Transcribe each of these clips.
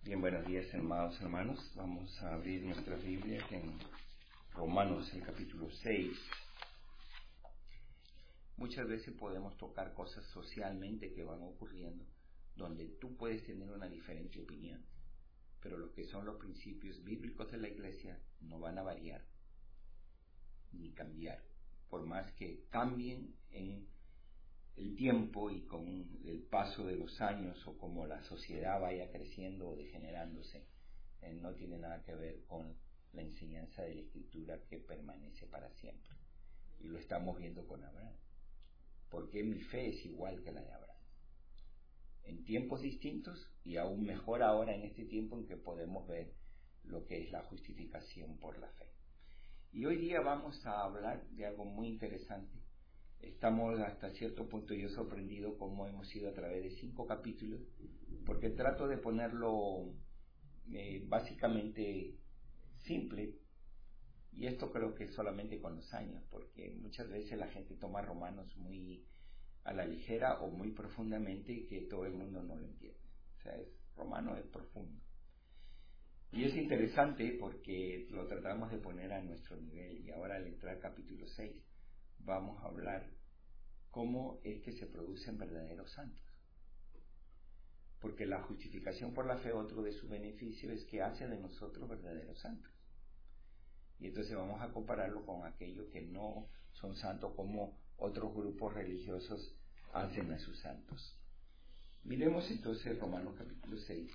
Bien, buenos días, amados hermanos. Vamos a abrir nuestras Biblias en Romanos, el capítulo 6. Muchas veces podemos tocar cosas socialmente que van ocurriendo, donde tú puedes tener una diferente opinión, pero lo que son los principios bíblicos de la Iglesia no van a variar ni cambiar, por más que cambien en el tiempo y con el paso de los años o como la sociedad vaya creciendo o degenerándose. No tiene nada que ver con la enseñanza de la Escritura que permanece para siempre. Y lo estamos viendo con Abraham. Porque mi fe es igual que la de Abraham. En tiempos distintos y aún mejor ahora en este tiempo en que podemos ver lo que es la justificación por la fe. Y hoy día vamos a hablar de algo muy interesante. Estamos hasta cierto punto yo sorprendido cómo hemos ido a través de 5 capítulos, porque trato de ponerlo básicamente simple, y esto creo que solamente con los años, porque muchas veces la gente toma Romanos muy a la ligera o muy profundamente y que todo el mundo no lo entiende. O sea, Romano es profundo. Y es interesante porque lo tratamos de poner a nuestro nivel, y ahora al entrar al capítulo 6 vamos a hablar cómo es que se producen verdaderos santos. Porque la justificación por la fe, otro de sus beneficios es que hace de nosotros verdaderos santos. Y entonces vamos a compararlo con aquellos que no son santos, como otros grupos religiosos hacen a sus santos. Miremos entonces Romanos capítulo 6.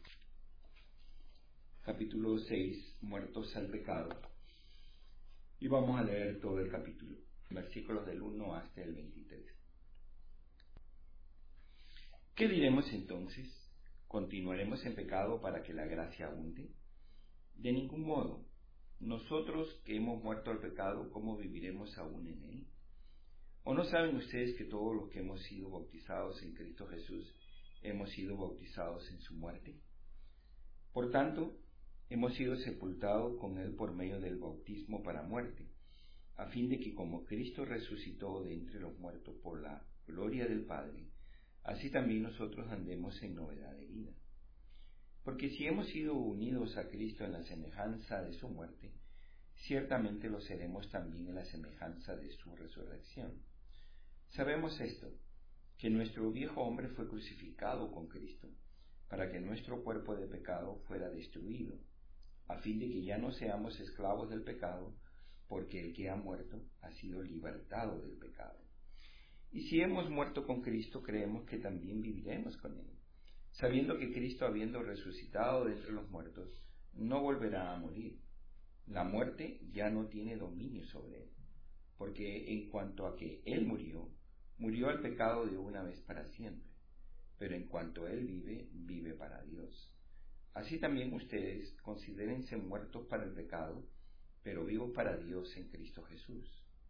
Capítulo 6, muertos al pecado. Y vamos a leer todo el capítulo, versículos del 1 hasta el 23. ¿Qué diremos entonces? ¿Continuaremos en pecado para que la gracia abunde? De ningún modo. Nosotros que hemos muerto al pecado, ¿cómo viviremos aún en él? ¿O no saben ustedes que todos los que hemos sido bautizados en Cristo Jesús hemos sido bautizados en su muerte? Por tanto, hemos sido sepultados con él por medio del bautismo para muerte, a fin de que como Cristo resucitó de entre los muertos por la gloria del Padre, así también nosotros andemos en novedad de vida. Porque si hemos sido unidos a Cristo en la semejanza de su muerte, ciertamente lo seremos también en la semejanza de su resurrección. Sabemos esto, que nuestro viejo hombre fue crucificado con Cristo, para que nuestro cuerpo de pecado fuera destruido, a fin de que ya no seamos esclavos del pecado, porque el que ha muerto ha sido libertado del pecado. Y si hemos muerto con Cristo, creemos que también viviremos con él, sabiendo que Cristo, habiendo resucitado de entre los muertos, no volverá a morir. La muerte ya no tiene dominio sobre él, porque en cuanto a que él murió, murió al pecado de una vez para siempre, pero en cuanto él vive, vive para Dios. Así también ustedes considérense muertos para el pecado, pero vivos para Dios en Cristo Jesús.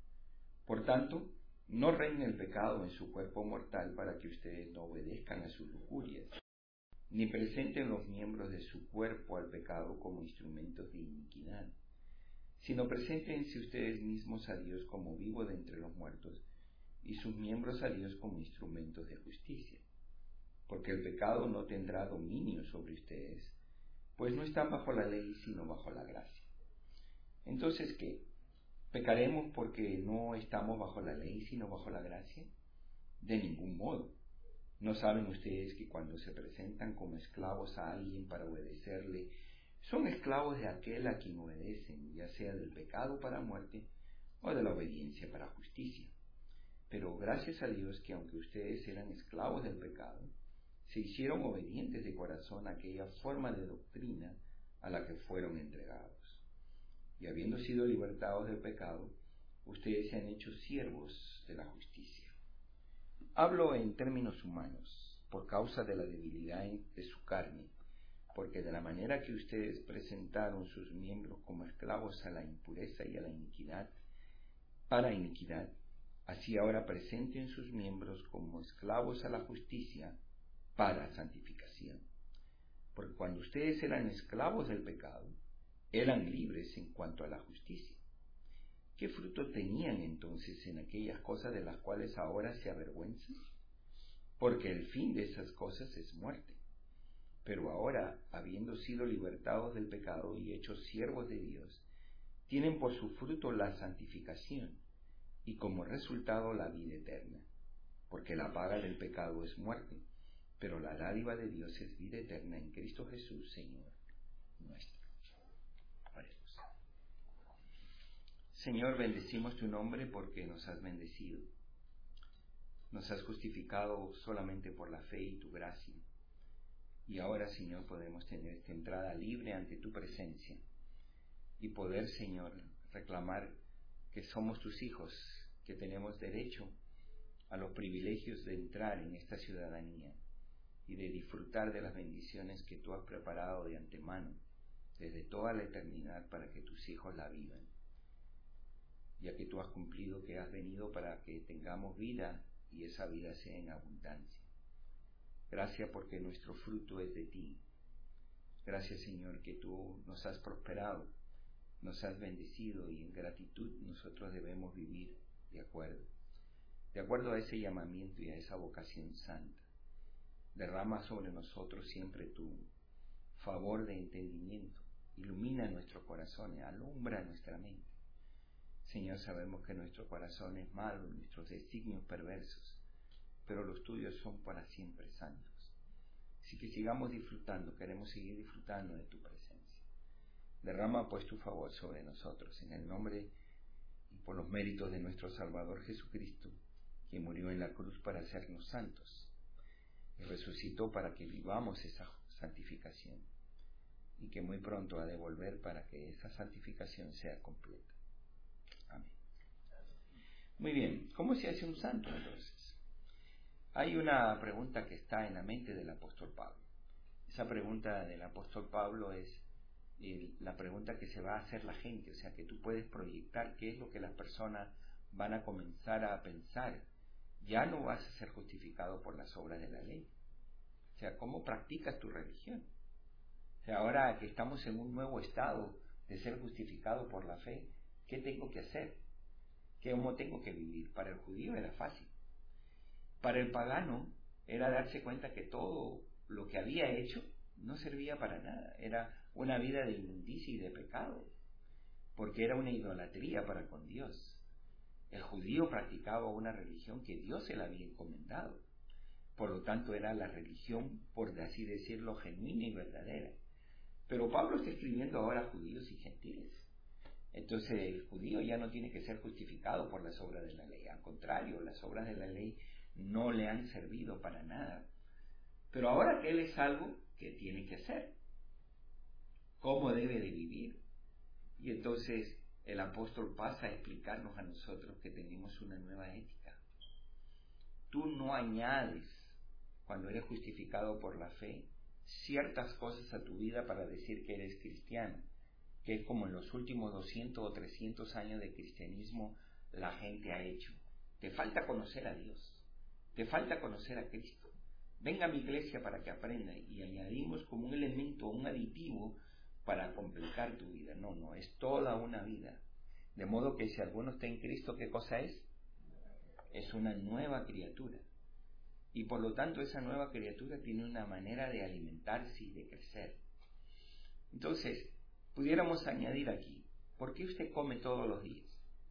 Por tanto, no reine el pecado en su cuerpo mortal para que ustedes no obedezcan a sus lujurias, ni presenten los miembros de su cuerpo al pecado como instrumentos de iniquidad, sino preséntense ustedes mismos a Dios como vivos de entre los muertos, y sus miembros a Dios como instrumentos de justicia. Porque el pecado no tendrá dominio sobre ustedes, pues no están bajo la ley, sino bajo la gracia. Entonces, ¿qué? ¿Pecaremos porque no estamos bajo la ley, sino bajo la gracia? De ningún modo. ¿No saben ustedes que cuando se presentan como esclavos a alguien para obedecerle, son esclavos de aquel a quien obedecen, ya sea del pecado para muerte o de la obediencia para justicia? Pero gracias a Dios que aunque ustedes eran esclavos del pecado, se hicieron obedientes de corazón a aquella forma de doctrina a la que fueron entregados. Y habiendo sido libertados del pecado, ustedes se han hecho siervos de la justicia. Hablo en términos humanos, por causa de la debilidad de su carne, porque de la manera que ustedes presentaron sus miembros como esclavos a la impureza y a la iniquidad, para iniquidad, así ahora presenten sus miembros como esclavos a la justicia, para santificación. Porque cuando ustedes eran esclavos del pecado, eran libres en cuanto a la justicia. ¿Qué fruto tenían entonces en aquellas cosas de las cuales ahora se avergüenzan? Porque el fin de esas cosas es muerte. pero ahora, habiendo sido libertados del pecado y hechos siervos de Dios, tienen por su fruto la santificación y como resultado la vida eterna, porque la paga del pecado es muerte, pero la dádiva de Dios es vida eterna en Cristo Jesús, Señor nuestro. Oremos. Señor, bendecimos tu nombre porque nos has bendecido. Nos has justificado solamente por la fe y tu gracia. Y ahora, Señor, podemos tener esta entrada libre ante tu presencia y poder, Señor, reclamar que somos tus hijos, que tenemos derecho a los privilegios de entrar en esta ciudadanía y de disfrutar de las bendiciones que tú has preparado de antemano desde toda la eternidad para que tus hijos la vivan, ya que tú has cumplido que has venido para que tengamos vida y esa vida sea en abundancia. Gracias porque nuestro fruto es de ti. Gracias, Señor, que tú nos has prosperado, nos has bendecido y en gratitud nosotros debemos vivir de acuerdo a ese llamamiento y a esa vocación santa. Derrama sobre nosotros siempre tu favor de entendimiento, ilumina nuestros corazones, alumbra nuestra mente. Señor, sabemos que nuestro corazón es malo, nuestros designios perversos, pero los tuyos son para siempre santos. Así que sigamos disfrutando, queremos seguir disfrutando de tu presencia. Derrama pues tu favor sobre nosotros, en el nombre y por los méritos de nuestro Salvador Jesucristo, que murió en la cruz para hacernos santos y resucitó para que vivamos esa santificación y que muy pronto ha de volver para que esa santificación sea completa. Amén. Muy bien, ¿cómo se hace un santo entonces? Hay una pregunta que está en la mente del apóstol Pablo. Esa pregunta del apóstol Pablo es la pregunta que se va a hacer la gente, o sea, que tú puedes proyectar qué es lo que las personas van a comenzar a pensar. Ya no vas a ser justificado por las obras de la ley. O sea, ¿cómo practicas tu religión? O sea, ahora que estamos en un nuevo estado de ser justificado por la fe, ¿qué tengo que hacer? ¿Cómo tengo que vivir? Para el judío era fácil. Para el pagano era darse cuenta que todo lo que había hecho no servía para nada. Era una vida de inmundicia y de pecado, porque era una idolatría para con Dios. El judío practicaba una religión que Dios se la había encomendado. Por lo tanto, era la religión, por así decirlo, genuina y verdadera. Pero Pablo está escribiendo ahora a judíos y gentiles. Entonces el judío ya no tiene que ser justificado por las obras de la ley. Al contrario, las obras de la ley no le han servido para nada. Pero ahora que él es algo que tiene que hacer, ¿cómo debe de vivir? Y entonces el apóstol pasa a explicarnos a nosotros que tenemos una nueva ética. Tú no añades, cuando eres justificado por la fe, ciertas cosas a tu vida para decir que eres cristiano, que es como en los últimos 200 o 300 años de cristianismo la gente ha hecho. Te falta conocer a Dios, te falta conocer a Cristo. Venga a mi iglesia para que aprenda, y añadimos como un elemento, un aditivo para completar tu vida. No, es toda una vida. De modo que si alguno está en Cristo, ¿qué cosa es? Es una nueva criatura. Y por lo tanto esa nueva criatura tiene una manera de alimentarse y de crecer. Entonces, pudiéramos añadir aquí, ¿por qué usted come todos los días?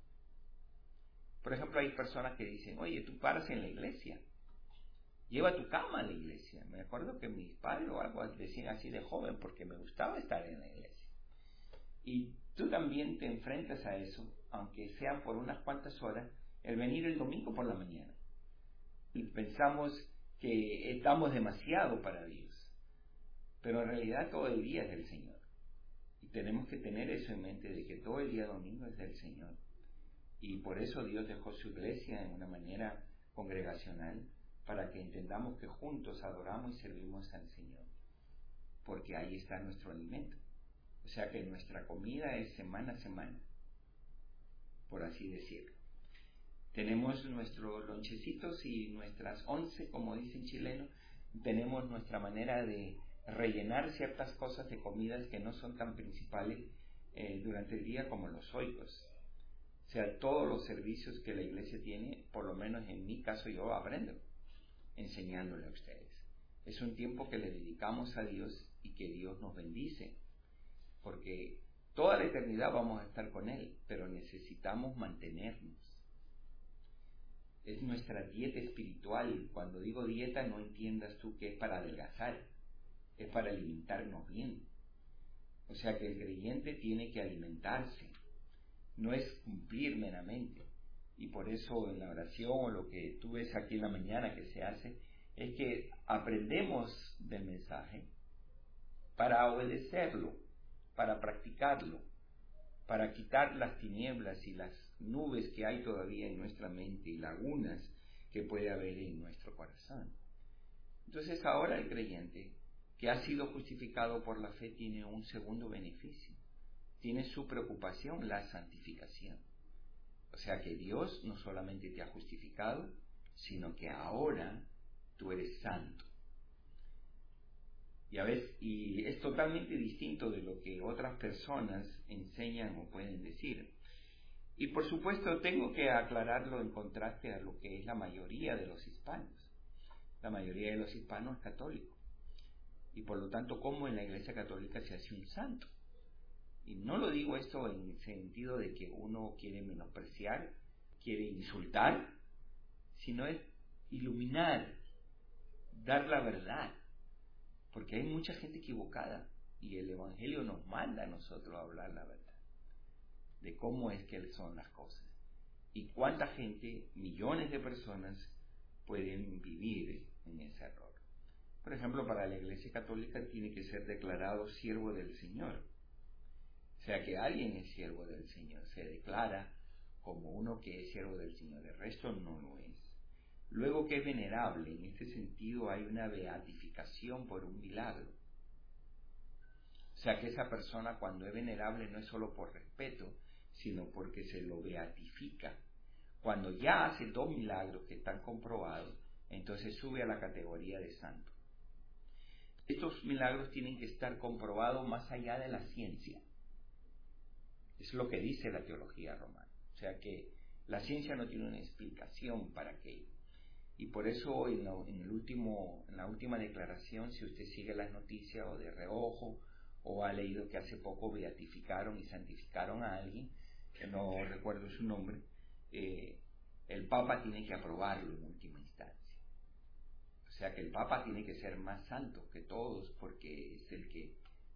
Por ejemplo, hay personas que dicen, oye, tú paras en la iglesia, lleva tu cama a la iglesia. Me acuerdo que mis padres o algo decían así de joven, porque me gustaba estar en la iglesia. Y tú también te enfrentas a eso, aunque sea por unas cuantas horas, el venir el domingo por la mañana. Y pensamos que damos demasiado para Dios, pero en realidad todo el día es del Señor. Y tenemos que tener eso en mente, de que todo el día domingo es del Señor. Y por eso Dios dejó su iglesia en una manera congregacional, para que entendamos que juntos adoramos y servimos al Señor, porque ahí está nuestro alimento. O sea que nuestra comida es semana a semana, por así decirlo. Tenemos nuestros lonchecitos y nuestras 11, como dicen chilenos. Tenemos nuestra manera de rellenar ciertas cosas de comidas que no son tan principales durante el día como los oicos. O sea, todos los servicios que la iglesia tiene, por lo menos en mi caso yo aprendo enseñándole a ustedes. Es un tiempo que le dedicamos a Dios y que Dios nos bendice, porque toda la eternidad vamos a estar con Él, pero necesitamos mantenernos. Es nuestra dieta espiritual. Cuando digo dieta, no entiendas tú que es para adelgazar, es para alimentarnos bien. O sea que el creyente tiene que alimentarse, no es cumplir meramente. Y por eso en la oración, o lo que tú ves aquí en la mañana que se hace, es que aprendemos del mensaje para obedecerlo, para practicarlo, para quitar las tinieblas y las nubes que hay todavía en nuestra mente y lagunas que puede haber en nuestro corazón. Entonces ahora el creyente que ha sido justificado por la fe tiene un segundo beneficio, tiene su preocupación, la santificación. O sea que Dios no solamente te ha justificado, sino que ahora tú eres santo. Y es totalmente distinto de lo que otras personas enseñan o pueden decir. Y por supuesto tengo que aclararlo en contraste a lo que es la mayoría de los hispanos. La mayoría de los hispanos es católico. Y por lo tanto, ¿cómo en la Iglesia Católica se hace un santo? Y no lo digo esto en el sentido de que uno quiere menospreciar, quiere insultar, sino es iluminar, dar la verdad. Porque hay mucha gente equivocada y el Evangelio nos manda a nosotros a hablar la verdad de cómo es que son las cosas y cuánta gente, millones de personas, pueden vivir en ese error. Por ejemplo, para la Iglesia Católica tiene que ser declarado siervo del Señor. O sea que alguien es siervo del Señor, se declara como uno que es siervo del Señor, el resto no lo es. Luego que es venerable, en este sentido hay una beatificación por un milagro. O sea que esa persona cuando es venerable no es solo por respeto, sino porque se lo beatifica. Cuando ya hace 2 milagros que están comprobados, entonces sube a la categoría de santo. Estos milagros tienen que estar comprobados más allá de la ciencia. Es lo que dice la teología romana. O sea que la ciencia no tiene una explicación para aquello. Y por eso en la última declaración, si usted sigue las noticias o de reojo, o ha leído que hace poco beatificaron y santificaron a alguien, que no recuerdo su nombre, el Papa tiene que aprobarlo en última instancia. O sea que el Papa tiene que ser más santo que todos, porque es el que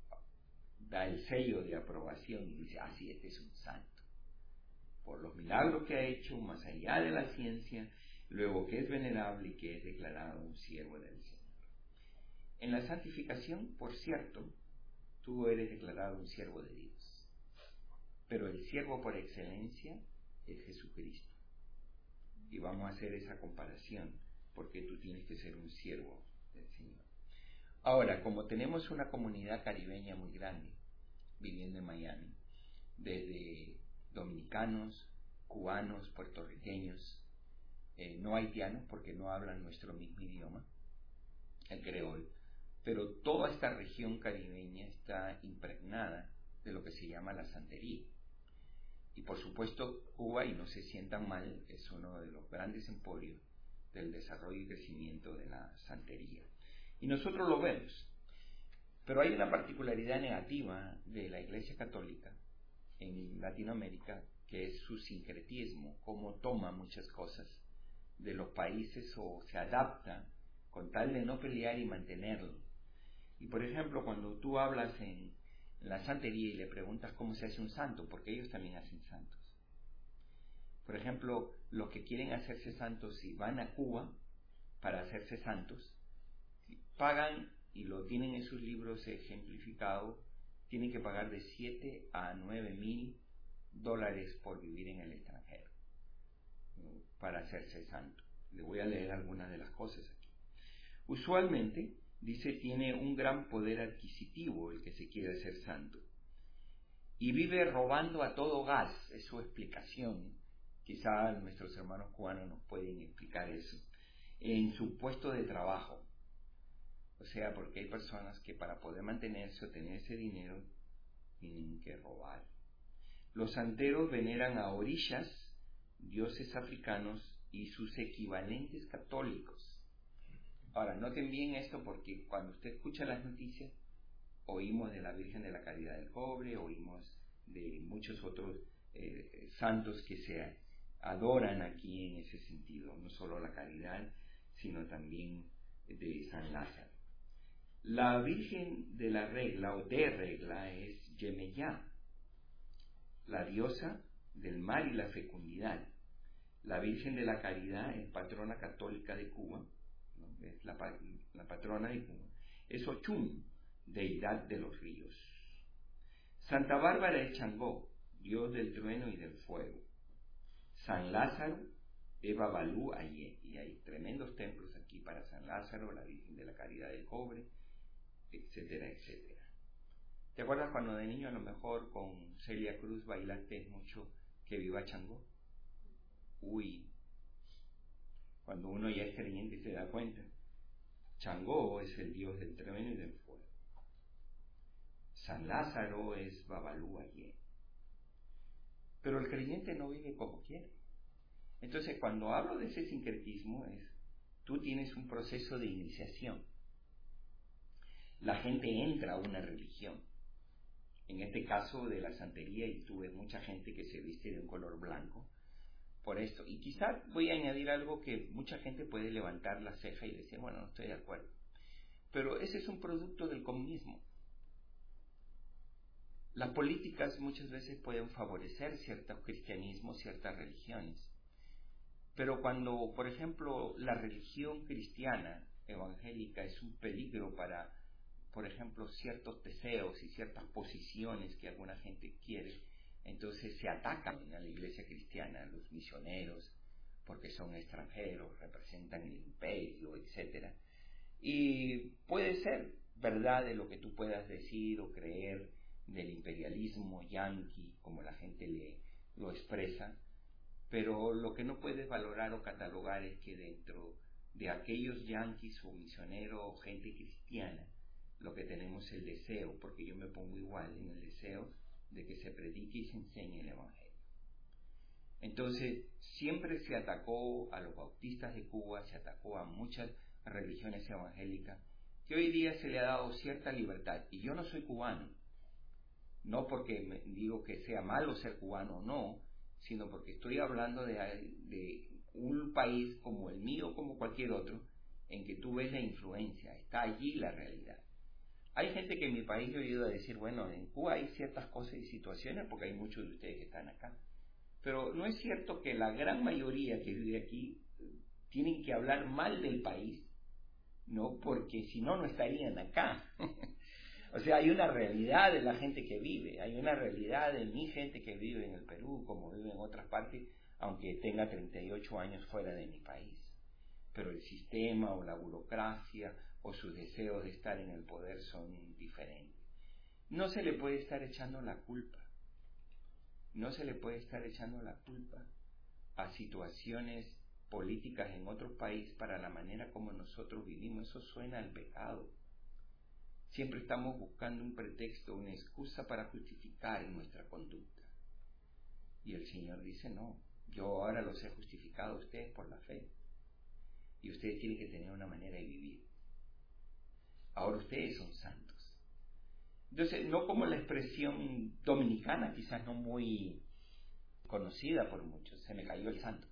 da el sello de aprobación y dice, sí, este es un santo. Por los milagros que ha hecho, más allá de la ciencia, luego que es venerable y que es declarado un siervo del Señor. En la santificación, por cierto, tú eres declarado un siervo de Dios. Pero el siervo por excelencia es Jesucristo. Y vamos a hacer esa comparación, porque tú tienes que ser un siervo del Señor. Ahora, como tenemos una comunidad caribeña muy grande, viviendo en Miami, desde dominicanos, cubanos, puertorriqueños, no haitianos porque no hablan nuestro mismo idioma, el creol, pero toda esta región caribeña está impregnada de lo que se llama la santería. Y por supuesto Cuba, y no se sientan mal, es uno de los grandes emporios del desarrollo y crecimiento de la santería. Y nosotros lo vemos. Pero hay una particularidad negativa de la Iglesia Católica en Latinoamérica, que es su sincretismo, cómo toma muchas cosas de los países o se adapta con tal de no pelear y mantenerlo. Y por ejemplo, cuando tú hablas en la santería y le preguntas cómo se hace un santo, porque ellos también hacen santos. Por ejemplo, los que quieren hacerse santos y van a Cuba para hacerse santos, pagan, y lo tienen en sus libros ejemplificado, tienen que pagar de 7 a 9 mil dólares por vivir en el extranjero para hacerse santo. Le voy a leer algunas de las cosas aquí. Usualmente, dice, tiene un gran poder adquisitivo el que se quiere hacer santo. Y vive robando a todo gas, es su explicación. Quizá nuestros hermanos cubanos nos pueden explicar eso. En su puesto de trabajo. O sea, porque hay personas que para poder mantenerse o tener ese dinero, tienen que robar. Los santeros veneran a orillas, dioses africanos y sus equivalentes católicos. Ahora, noten bien esto, porque cuando usted escucha las noticias, oímos de la Virgen de la Caridad del Cobre, oímos de muchos otros santos que se adoran aquí en ese sentido, no solo la caridad, sino también de San Lázaro. La Virgen de la Regla o de Regla es Yemeyá, la diosa del mar y la fecundidad. La Virgen de la Caridad es patrona católica de Cuba, ¿no? Es la patrona de Cuba. Es Ochum, deidad de los ríos. Santa Bárbara es Changó, dios del trueno y del fuego. San Lázaro es Babalú Ayé, y hay tremendos templos aquí para San Lázaro, la Virgen de la Caridad del Cobre, etcétera, etcétera. ¿Te acuerdas cuando de niño a lo mejor con Celia Cruz bailaste mucho Que Viva Changó? Uy, cuando uno ya es creyente se da cuenta. Changó es el dios del trueno y del fuego. San Lázaro es Babalú Ayé. Pero el creyente no vive como quiere. Entonces, cuando hablo de ese sincretismo, tú tienes un proceso de iniciación. La gente entra a una religión. En este caso de la santería, y tú ves mucha gente que se viste de un color blanco por esto. Y quizás voy a añadir algo que mucha gente puede levantar la ceja y decir, bueno, no estoy de acuerdo. Pero ese es un producto del comunismo. Las políticas muchas veces pueden favorecer ciertos cristianismos, ciertas religiones. Pero cuando, por ejemplo, la religión cristiana evangélica es un peligro para, por ejemplo, ciertos deseos y ciertas posiciones que alguna gente quiere, entonces se atacan a la iglesia cristiana, a los misioneros, porque son extranjeros, representan el imperio, etc. Y puede ser verdad de lo que tú puedas decir o creer del imperialismo yanqui, como la gente lo expresa, pero lo que no puedes valorar o catalogar es que dentro de aquellos yanquis o misioneros o gente cristiana, lo que tenemos es el deseo, porque yo me pongo igual en el deseo de que se predique y se enseñe el Evangelio. Entonces, siempre se atacó a los bautistas de Cuba, se atacó a muchas religiones evangélicas, que hoy día se le ha dado cierta libertad. Y yo no soy cubano, no porque me digo que sea malo ser cubano o no, sino porque estoy hablando de un país como el mío, como cualquier otro, en que tú ves la influencia, está allí la realidad. Hay gente que en mi país he oído decir, bueno, en Cuba hay ciertas cosas y situaciones porque hay muchos de ustedes que están acá. Pero no es cierto que la gran mayoría que vive aquí tienen que hablar mal del país, ¿no? Porque si no, no estarían acá. O sea, hay una realidad de la gente que vive, hay una realidad de mi gente que vive en el Perú, como vive en otras partes, aunque tenga 38 años fuera de mi país. Pero el sistema o la burocracia o sus deseos de estar en el poder son diferentes. No se le puede estar echando la culpa. No se le puede estar echando la culpa a situaciones políticas en otro país para la manera como nosotros vivimos. Eso suena al pecado. Siempre estamos buscando un pretexto, una excusa para justificar nuestra conducta. Y el Señor dice, no, yo ahora los he justificado a ustedes por la fe. Y ustedes tienen que tener una manera de vivir. Ahora ustedes son santos. Entonces, no como la expresión dominicana, quizás no muy conocida por muchos, se me cayó el santo.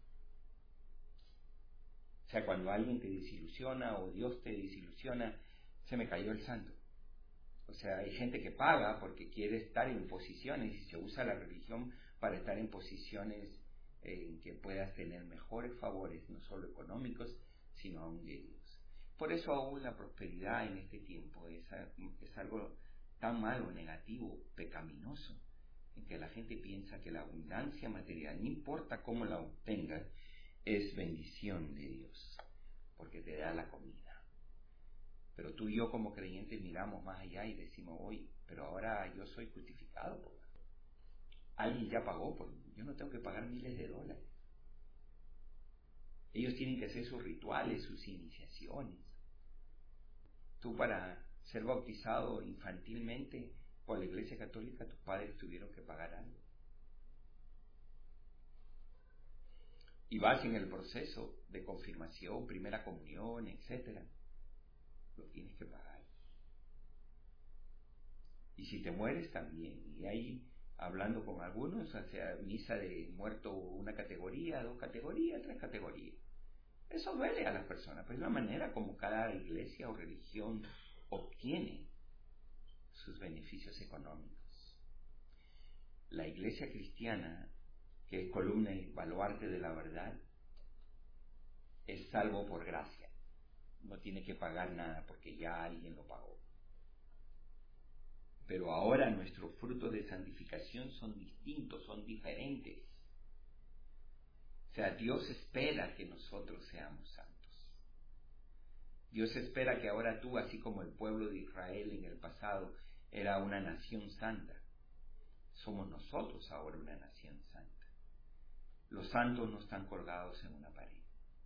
O sea, cuando alguien te desilusiona o Dios te desilusiona, se me cayó el santo. O sea, hay gente que paga porque quiere estar en posiciones y se usa la religión para estar en posiciones en que puedas tener mejores favores, no solo económicos, sino aún de Dios. Por eso aún la prosperidad en este tiempo es algo tan malo, negativo, pecaminoso, en que la gente piensa que la abundancia material, no importa cómo la obtengas, es bendición de Dios, porque te da la comida. Pero tú y yo como creyentes miramos más allá y decimos, oye, pero ahora yo soy justificado. Alguien ya pagó por mí. Yo no tengo que pagar miles de dólares. Ellos tienen que hacer sus rituales, sus iniciaciones. Tú para ser bautizado infantilmente por la Iglesia Católica, tus padres tuvieron que pagar algo. Y vas en el proceso de confirmación, primera comunión, etcétera. lo tienes que pagar. Y si te mueres también. Y ahí, hablando con algunos, o sea, misa de muerto una categoría, 2 categorías, 3 categorías. Eso duele a las personas, pero es la manera como cada iglesia o religión obtiene sus beneficios económicos. La iglesia cristiana, que es columna y baluarte de la verdad, es salvo por gracia. No tiene que pagar nada porque ya alguien lo pagó. Pero ahora nuestros frutos de santificación son distintos, son diferentes. O sea, Dios espera que nosotros seamos santos. Dios espera que ahora tú, así como el pueblo de Israel en el pasado era una nación santa, somos nosotros ahora una nación santa. Los santos no están colgados en una pared.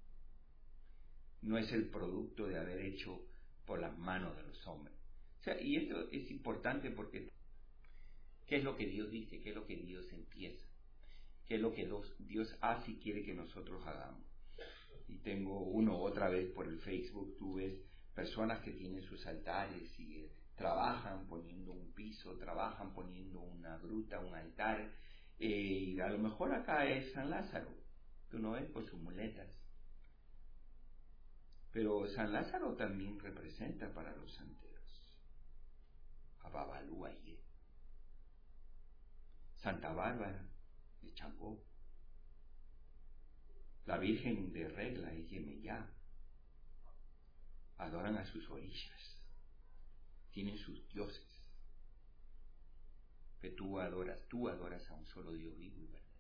No es el producto de haber hecho por las manos de los hombres. O sea, y esto es importante porque ¿qué es lo que Dios dice? ¿Qué es lo que Dios empieza? ¿Qué es lo que Dios hace y quiere que nosotros hagamos? Y tengo otra vez por el Facebook, tú ves personas que tienen sus altares y trabajan poniendo un piso, trabajan poniendo una gruta, un altar, y a lo mejor acá es San Lázaro, tú no ves con sus muletas. Pero San Lázaro también representa para los santeros a Babalú Ayé, Santa Bárbara de Changó, la Virgen de Regla y Yemeyá, adoran a sus orillas, tienen sus dioses, pero tú adoras a un solo Dios vivo y verdadero.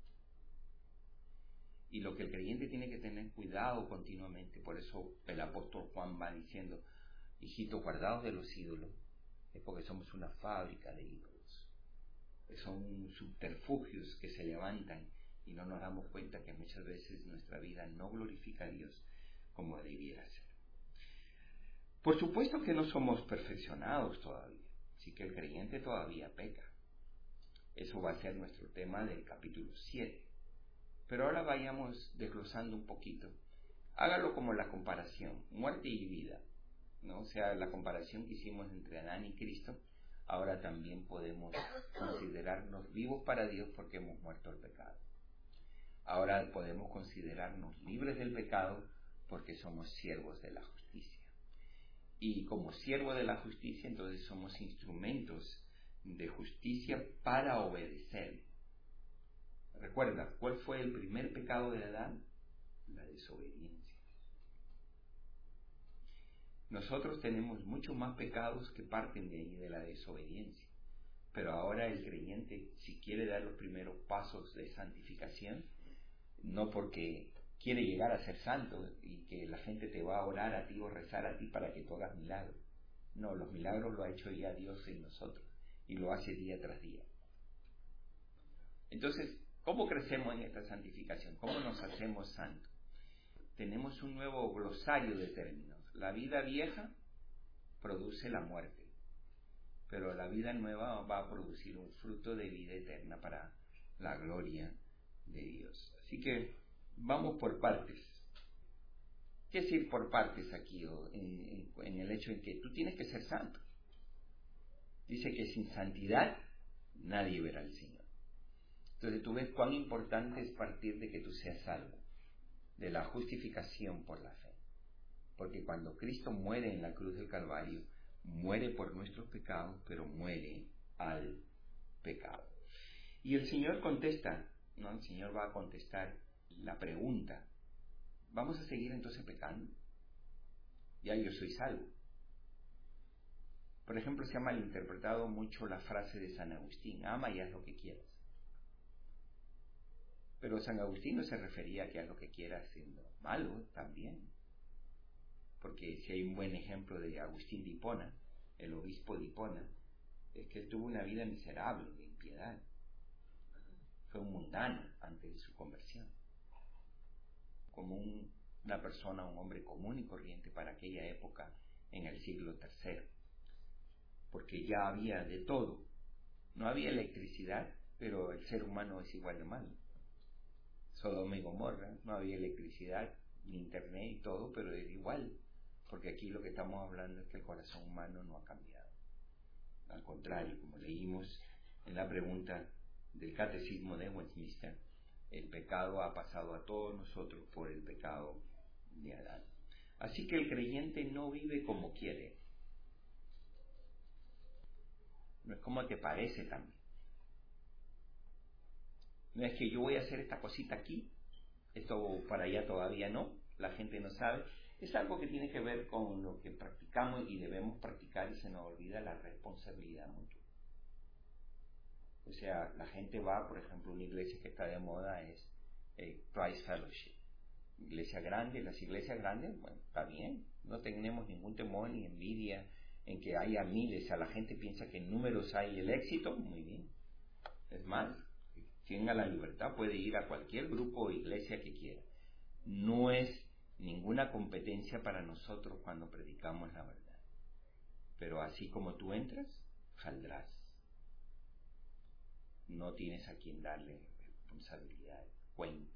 Y lo que el creyente tiene que tener cuidado continuamente, por eso el apóstol Juan va diciendo, hijitos, guardados de los ídolos, es porque somos una fábrica de ídolos, son subterfugios que se levantan y no nos damos cuenta que muchas veces nuestra vida no glorifica a Dios como debiera ser. Por supuesto que no somos perfeccionados todavía, así que el creyente todavía peca. Eso va a ser nuestro tema del capítulo 7. Pero ahora vayamos desglosando un poquito. Hágalo como la comparación, muerte y vida, ¿no? O sea, la comparación que hicimos entre Adán y Cristo, ahora también podemos considerarnos vivos para Dios porque hemos muerto al pecado. Ahora podemos considerarnos libres del pecado porque somos siervos de la justicia. Y como siervos de la justicia, entonces somos instrumentos de justicia para obedecer. Recuerda, ¿cuál fue el primer pecado de Adán? La desobediencia. Nosotros tenemos muchos más pecados que parten de ahí, de la desobediencia. Pero ahora el creyente, si quiere dar los primeros pasos de santificación, no porque quiere llegar a ser santo y que la gente te va a orar a ti o rezar a ti para que tú hagas milagros. No, los milagros lo ha hecho ya Dios en nosotros y lo hace día tras día. Entonces, ¿cómo crecemos en esta santificación? ¿Cómo nos hacemos santos? Tenemos un nuevo glosario de términos. La vida vieja produce la muerte, pero la vida nueva va a producir un fruto de vida eterna para la gloria de Dios. Así que vamos por partes. ¿Qué es ir por partes aquí en el hecho en que tú tienes que ser santo? Dice que sin santidad nadie verá al Señor. Entonces tú ves cuán importante es partir de que tú seas salvo, de la justificación por la fe. Porque cuando Cristo muere en la cruz del Calvario, muere por nuestros pecados, pero muere al pecado. Y el Señor contesta, ¿no? El Señor va a contestar la pregunta: ¿vamos a seguir entonces pecando? Ya yo soy salvo. Por ejemplo, se ha malinterpretado mucho la frase de San Agustín: ama y haz lo que quieras. Pero San Agustín no se refería a que haz lo que quieras siendo malo también. Porque si hay un buen ejemplo de Agustín de Hipona, el obispo de Hipona, es que él tuvo una vida miserable, de impiedad. Fue un mundano antes de su conversión. Como una persona, un hombre común y corriente para aquella época en el siglo III. Porque ya había de todo. No había electricidad, pero el ser humano es igual de malo. Sodoma y Gomorra, no había electricidad, ni internet y todo, pero era igual. porque aquí lo que estamos hablando es que el corazón humano no ha cambiado. Al contrario, como leímos en la pregunta del Catecismo de Westminster, el pecado ha pasado a todos nosotros por el pecado de Adán. Así que el creyente no vive como quiere. No es como te parece también. No es que yo voy a hacer esta cosita aquí, esto para allá todavía no, la gente no sabe. Es algo que tiene que ver con lo que practicamos y debemos practicar, y se nos olvida la responsabilidad mutua. O sea, la gente va, por ejemplo, una iglesia que está de moda es Christ Fellowship. Iglesia grande, las iglesias grandes, bueno, está bien, no tenemos ningún temor ni envidia en que haya miles. A la gente piensa que en números hay el éxito, muy bien. Es más, quien tenga la libertad puede ir a cualquier grupo o iglesia que quiera. No es ninguna competencia para nosotros cuando predicamos la verdad. Pero así como tú entras, saldrás. No tienes a quien darle responsabilidad, cuenta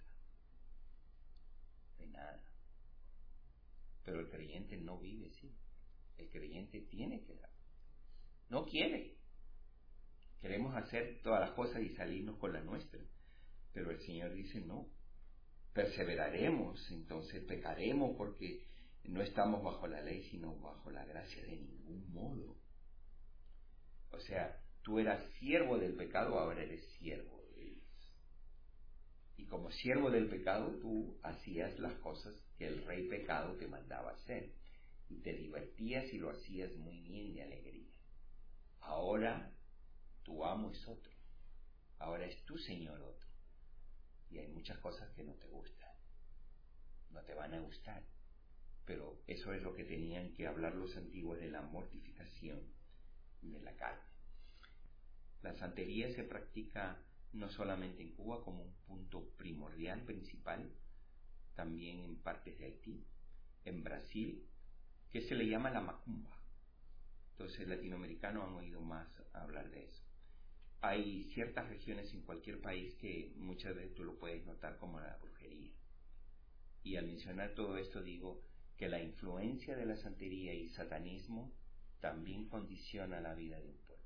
de nada. Pero el creyente no vive así. El creyente tiene que dar. No quiere. Queremos hacer todas las cosas y salirnos con la nuestra. Pero el Señor dice no. Perseveraremos, entonces pecaremos porque no estamos bajo la ley, sino bajo la gracia de ningún modo. O sea, tú eras siervo del pecado, ahora eres siervo de Dios. Y como siervo del pecado, tú hacías las cosas que el rey pecado te mandaba hacer. Y te divertías y lo hacías muy bien, de alegría. Ahora tu amo es otro. Ahora es tu Señor otro. Y hay muchas cosas que no te gustan. No te van a gustar. Pero eso es lo que tenían que hablar los antiguos, de la mortificación de la carne. La santería se practica no solamente en Cuba como un punto primordial, principal, también en partes de Haití, en Brasil, que se le llama la macumba. Entonces, latinoamericanos han oído más hablar de eso. Hay ciertas regiones en cualquier país que muchas veces tú lo puedes notar como la brujería. Y al mencionar todo esto digo que la influencia de la santería y satanismo también condiciona la vida de un pueblo.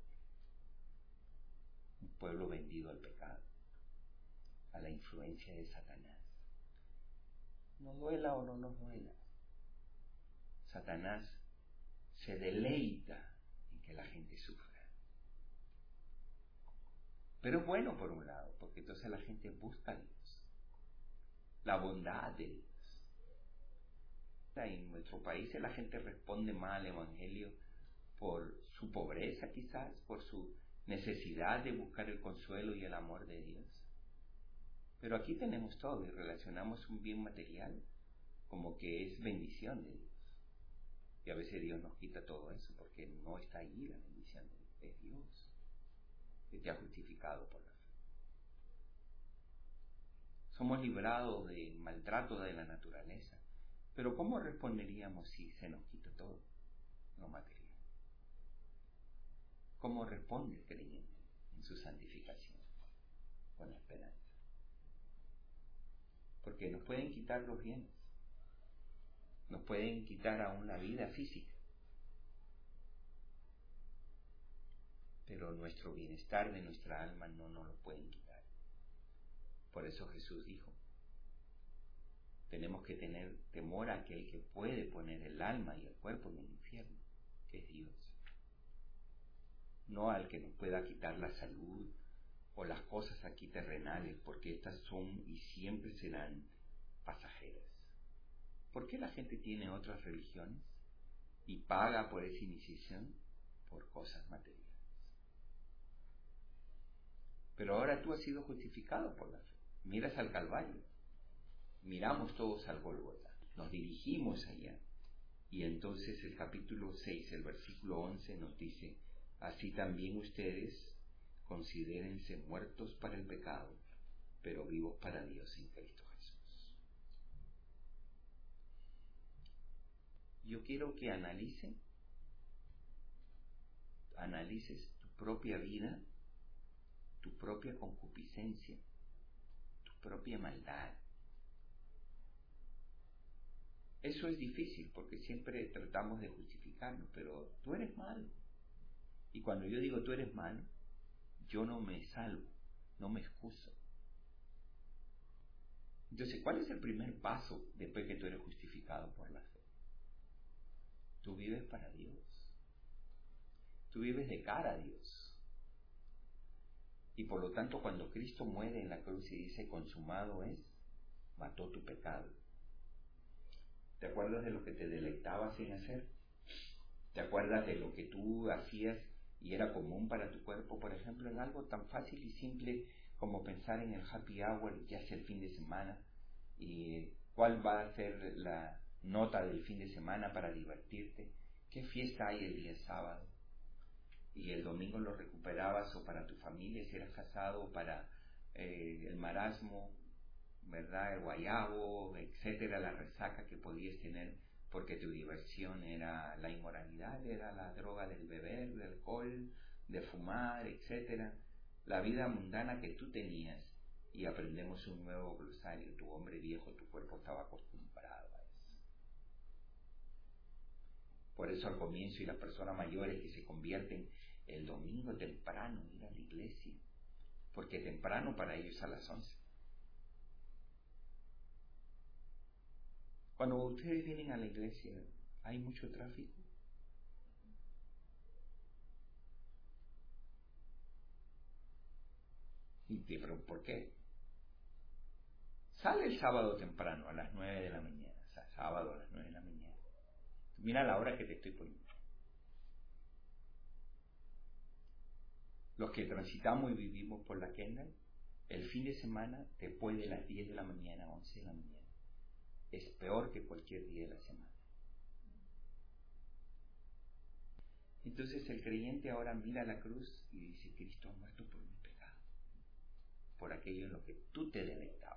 Un pueblo vendido al pecado, a la influencia de Satanás. Nos duela o no nos duela, Satanás se deleita en que la gente sufra. Pero es bueno por un lado, porque entonces la gente busca a Dios, la bondad de Dios. En nuestro país la gente responde mal al Evangelio por su pobreza quizás, por su necesidad de buscar el consuelo y el amor de Dios. Pero aquí tenemos todo y relacionamos un bien material como que es bendición de Dios. Y a veces Dios nos quita todo eso porque no está ahí la bendición de Dios, que te ha justificado por la fe. Somos librados del maltrato de la naturaleza. Pero ¿cómo responderíamos si se nos quita todo lo material? ¿Cómo responde el creyente en su santificación? Con esperanza. Porque nos pueden quitar los bienes, nos pueden quitar aún la vida física, pero nuestro bienestar de nuestra alma no nos lo pueden quitar. Por eso Jesús dijo, tenemos que tener temor a aquel que puede poner el alma y el cuerpo en el infierno, que es Dios. No al que nos pueda quitar la salud o las cosas aquí terrenales, porque estas son y siempre serán pasajeras. ¿Por qué la gente tiene otras religiones y paga por esa iniciación? Por cosas materiales. Pero ahora tú has sido justificado por la fe. Miras al Calvario, miramos todos al Gólgota, nos dirigimos allá. Y entonces el capítulo 6, el versículo 11 nos dice, así también ustedes considérense muertos para el pecado, pero vivos para Dios en Cristo Jesús. Yo quiero que analices tu propia vida, tu propia concupiscencia, tu propia maldad. Eso es difícil porque siempre tratamos de justificarnos, pero tú eres malo. Y cuando yo digo tú eres malo, yo no me salvo, no me excuso. Entonces, ¿cuál es el primer paso después que tú eres justificado por la fe? Tú vives para Dios. Tú vives de cara a Dios. Y por lo tanto, cuando Cristo muere en la cruz y dice consumado es, mató tu pecado. ¿Te acuerdas de lo que te deleitabas en hacer? ¿Te acuerdas de lo que tú hacías y era común para tu cuerpo? Por ejemplo, en algo tan fácil y simple como pensar en el happy hour, ya sea el fin de semana, y cuál va a ser la nota del fin de semana para divertirte, qué fiesta hay el día sábado, y el domingo lo recuperabas, o para tu familia si eras casado, o para el marasmo, ¿verdad? El guayabo, etcétera, la resaca que podías tener porque tu diversión era la inmoralidad, era la droga del beber, del alcohol, de fumar, etcétera, la vida mundana que tú tenías. Y aprendemos un nuevo glosario: tu hombre viejo, tu cuerpo estaba acostumbrado a eso. Por eso al comienzo, y las personas mayores que se convierten el domingo temprano, ir a la iglesia, porque temprano para ellos a las 11. Cuando ustedes vienen a la iglesia, ¿hay mucho tráfico? Pero ¿por qué? Sale el sábado temprano, a las 9 de la mañana. O sea, sábado a las 9 de la mañana. Mira la hora que te estoy poniendo. Los que transitamos y vivimos por la Kendall, el fin de semana, después de las 10 de la mañana, 11 de la mañana, es peor que cualquier día de la semana. Entonces el creyente ahora mira la cruz y dice: Cristo ha muerto por mi pecado, por aquello en lo que tú te deleitabas,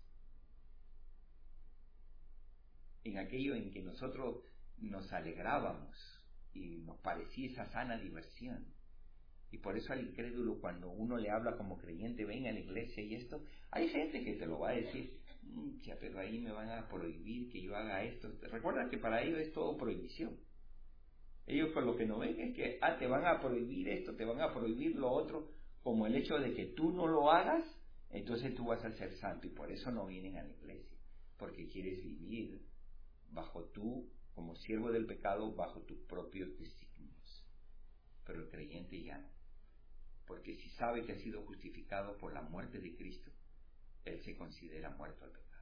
en aquello en que nosotros nos alegrábamos y nos parecía esa sana diversión. Y por eso al incrédulo, cuando uno le habla como creyente, ven a la iglesia y esto, hay gente que te lo va a decir: pero ahí me van a prohibir que yo haga esto. Recuerda que para ellos es todo prohibición. Ellos con lo que no ven es que te van a prohibir esto, te van a prohibir lo otro, como el hecho de que tú no lo hagas, entonces tú vas a ser santo. Y por eso no vienen a la iglesia, porque quieres vivir bajo tú, como siervo del pecado, bajo tus propios designios. Pero el creyente ya no, porque si sabe que ha sido justificado por la muerte de Cristo, él se considera muerto al pecado.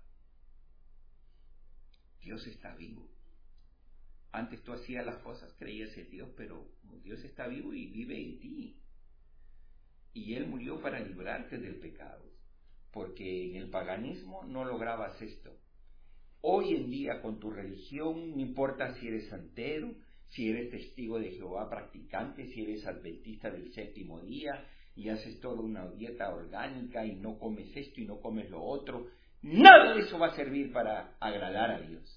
Dios está vivo. Antes tú hacías las cosas, creías en Dios, pero Dios está vivo y vive en ti. Y Él murió para librarte del pecado, porque en el paganismo no lograbas esto. Hoy en día, con tu religión, no importa si eres santero, si eres testigo de Jehová practicante, si eres adventista del séptimo día y haces toda una dieta orgánica y no comes esto y no comes lo otro, nada de eso va a servir para agradar a Dios.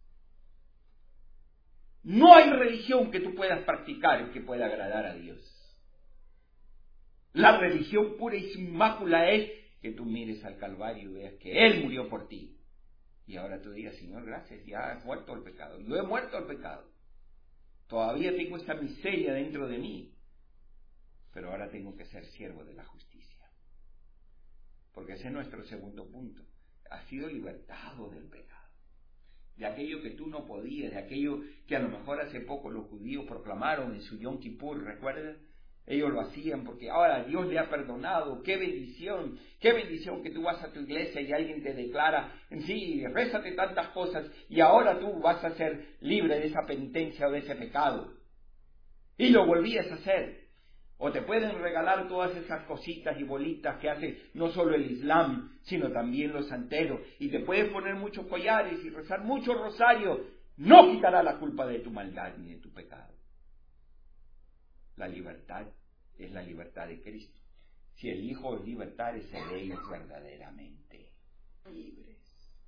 No hay religión que tú puedas practicar que pueda agradar a Dios. La religión pura y sin mácula es que tú mires al Calvario y veas que Él murió por ti. Y ahora tú digas: Señor, gracias, ya has muerto al pecado. Yo he muerto al pecado. Todavía tengo esta miseria dentro de mí, pero ahora tengo que ser siervo de la justicia. Porque ese es nuestro segundo punto. Has sido libertado del pecado. De aquello que tú no podías, de aquello que a lo mejor hace poco los judíos proclamaron en su Yom Kippur, ¿recuerdan? Ellos lo hacían porque ahora Dios le ha perdonado. ¡Qué bendición! ¡Qué bendición que tú vas a tu iglesia y alguien te declara: sí, rézate tantas cosas y ahora tú vas a ser libre de esa penitencia o de ese pecado! Y lo volvías a hacer. O te pueden regalar todas esas cositas y bolitas que hace no solo el Islam, sino también los santeros. Y te pueden poner muchos collares y rezar muchos rosarios. No quitará la culpa de tu maldad ni de tu pecado. La libertad es la libertad de Cristo. Si el Hijo os libertare, seréis verdaderamente libres.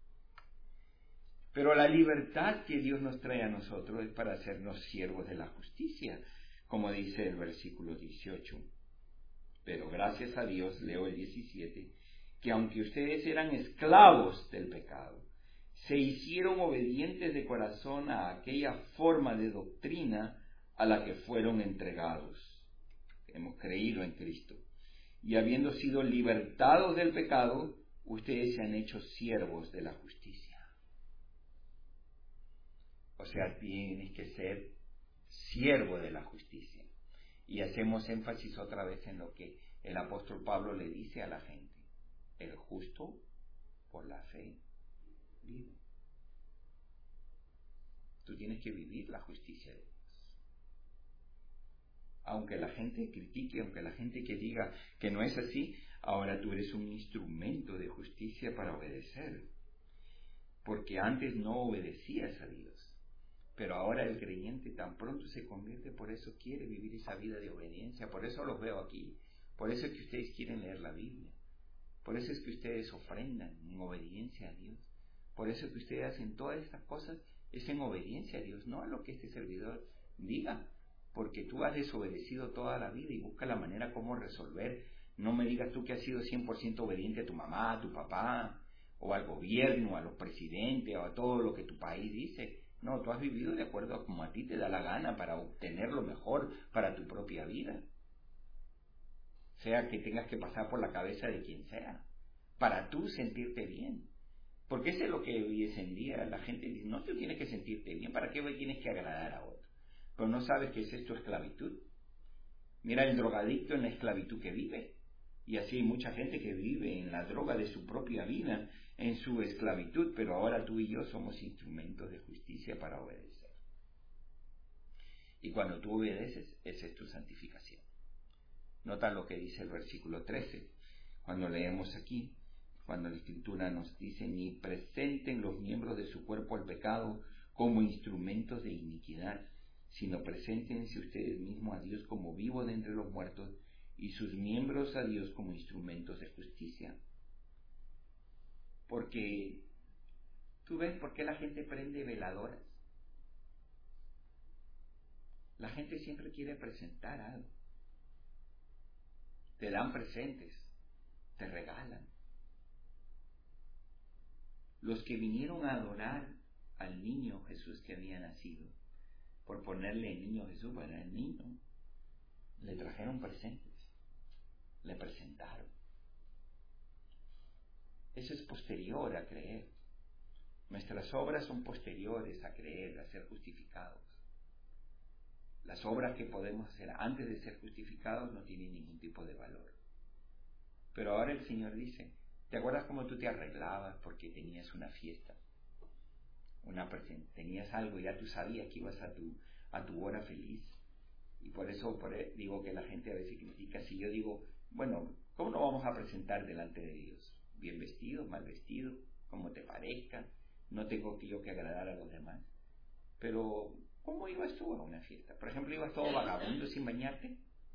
Pero la libertad que Dios nos trae a nosotros es para hacernos siervos de la justicia, como dice el versículo 18. Pero gracias a Dios, leo el 17, que aunque ustedes eran esclavos del pecado, se hicieron obedientes de corazón a aquella forma de doctrina a la que fueron entregados. Hemos creído en Cristo. Y habiendo sido libertados del pecado, ustedes se han hecho siervos de la justicia. O sea, tienes que ser siervo de la justicia. Y hacemos énfasis otra vez en lo que el apóstol Pablo le dice a la gente. El justo por la fe vive. Tú tienes que vivir la justicia de Dios. Aunque la gente critique, aunque la gente que diga que no es así, ahora tú eres un instrumento de justicia para obedecer. Porque antes no obedecías a Dios. Pero ahora el creyente tan pronto se convierte, por eso quiere vivir esa vida de obediencia. Por eso los veo aquí. Por eso es que ustedes quieren leer la Biblia. Por eso es que ustedes ofrendan en obediencia a Dios. Por eso es que ustedes hacen todas estas cosas, es en obediencia a Dios, no a lo que este servidor diga. Porque tú has desobedecido toda la vida y busca la manera como resolver. No me digas tú que has sido 100% obediente a tu mamá, a tu papá, o al gobierno, a los presidentes, o a todo lo que tu país dice. No, tú has vivido de acuerdo a como a ti te da la gana para obtener lo mejor para tu propia vida. Sea que tengas que pasar por la cabeza de quien sea, para tú sentirte bien. Porque eso es lo que hoy en día la gente dice, no, tú tienes que sentirte bien, ¿para qué tienes que agradar a otro? Pero no sabes que es tu esclavitud. Mira el drogadicto en la esclavitud que vive. Y así hay mucha gente que vive en la droga de su propia vida, en su esclavitud, pero ahora tú y yo somos instrumentos de justicia para obedecer. Y cuando tú obedeces, esa es tu santificación. Nota lo que dice el versículo 13, cuando leemos aquí, cuando la Escritura nos dice, ni presenten los miembros de su cuerpo al pecado como instrumentos de iniquidad, sino preséntense ustedes mismos a Dios como vivo de entre los muertos y sus miembros a Dios como instrumentos de justicia. Porque tú ves por qué la gente prende veladoras. La gente siempre quiere presentar algo. Te dan presentes, te regalan. Los que vinieron a adorar al niño Jesús que había nacido, por ponerle el niño Jesús para el niño, le trajeron presentes, le presentaron. Eso es posterior a creer. Nuestras obras son posteriores a creer, a ser justificados. Las obras que podemos hacer antes de ser justificados no tienen ningún tipo de valor. Pero ahora el Señor dice, ¿te acuerdas cómo tú te arreglabas porque tenías una fiesta? Tenías algo, ya tú sabías que ibas a tu hora feliz. Y por eso digo que la gente a veces critica. Si yo digo, bueno, ¿cómo nos vamos a presentar delante de Dios? Bien vestido, mal vestido, como te parezca. No tengo yo que agradar a los demás. Pero, ¿cómo ibas tú a una fiesta? Por ejemplo, ¿ibas todo vagabundo sin bañarte?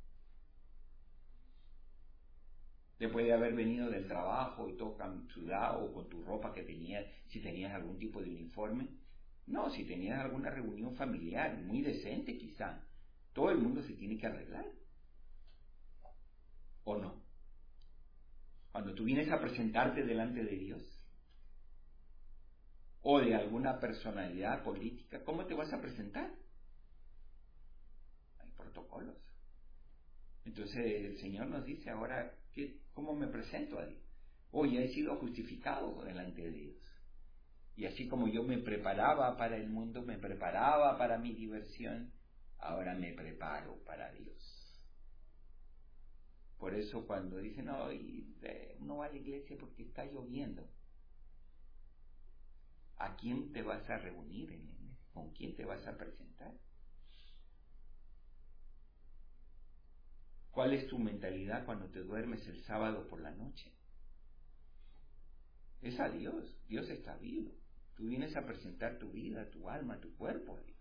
Después de haber venido del trabajo y todo sudado, con tu ropa que tenías, si tenías algún tipo de uniforme. No, si tenías alguna reunión familiar, muy decente quizá, todo el mundo se tiene que arreglar. ¿O no? Cuando tú vienes a presentarte delante de Dios, o de alguna personalidad política, ¿cómo te vas a presentar? Hay protocolos. Entonces el Señor nos dice ahora, ¿cómo me presento a Dios? Ya he sido justificado delante de Dios. Y así como yo me preparaba para el mundo, me preparaba para mi diversión, ahora me preparo para Dios. Por eso cuando dicen, no va a la iglesia porque está lloviendo, ¿a quién te vas a reunir en la iglesia? ¿Con quién te vas a presentar? ¿Cuál es tu mentalidad cuando te duermes el sábado por la noche? Es a Dios. Dios está vivo. Tú vienes a presentar tu vida, tu alma, tu cuerpo a Dios.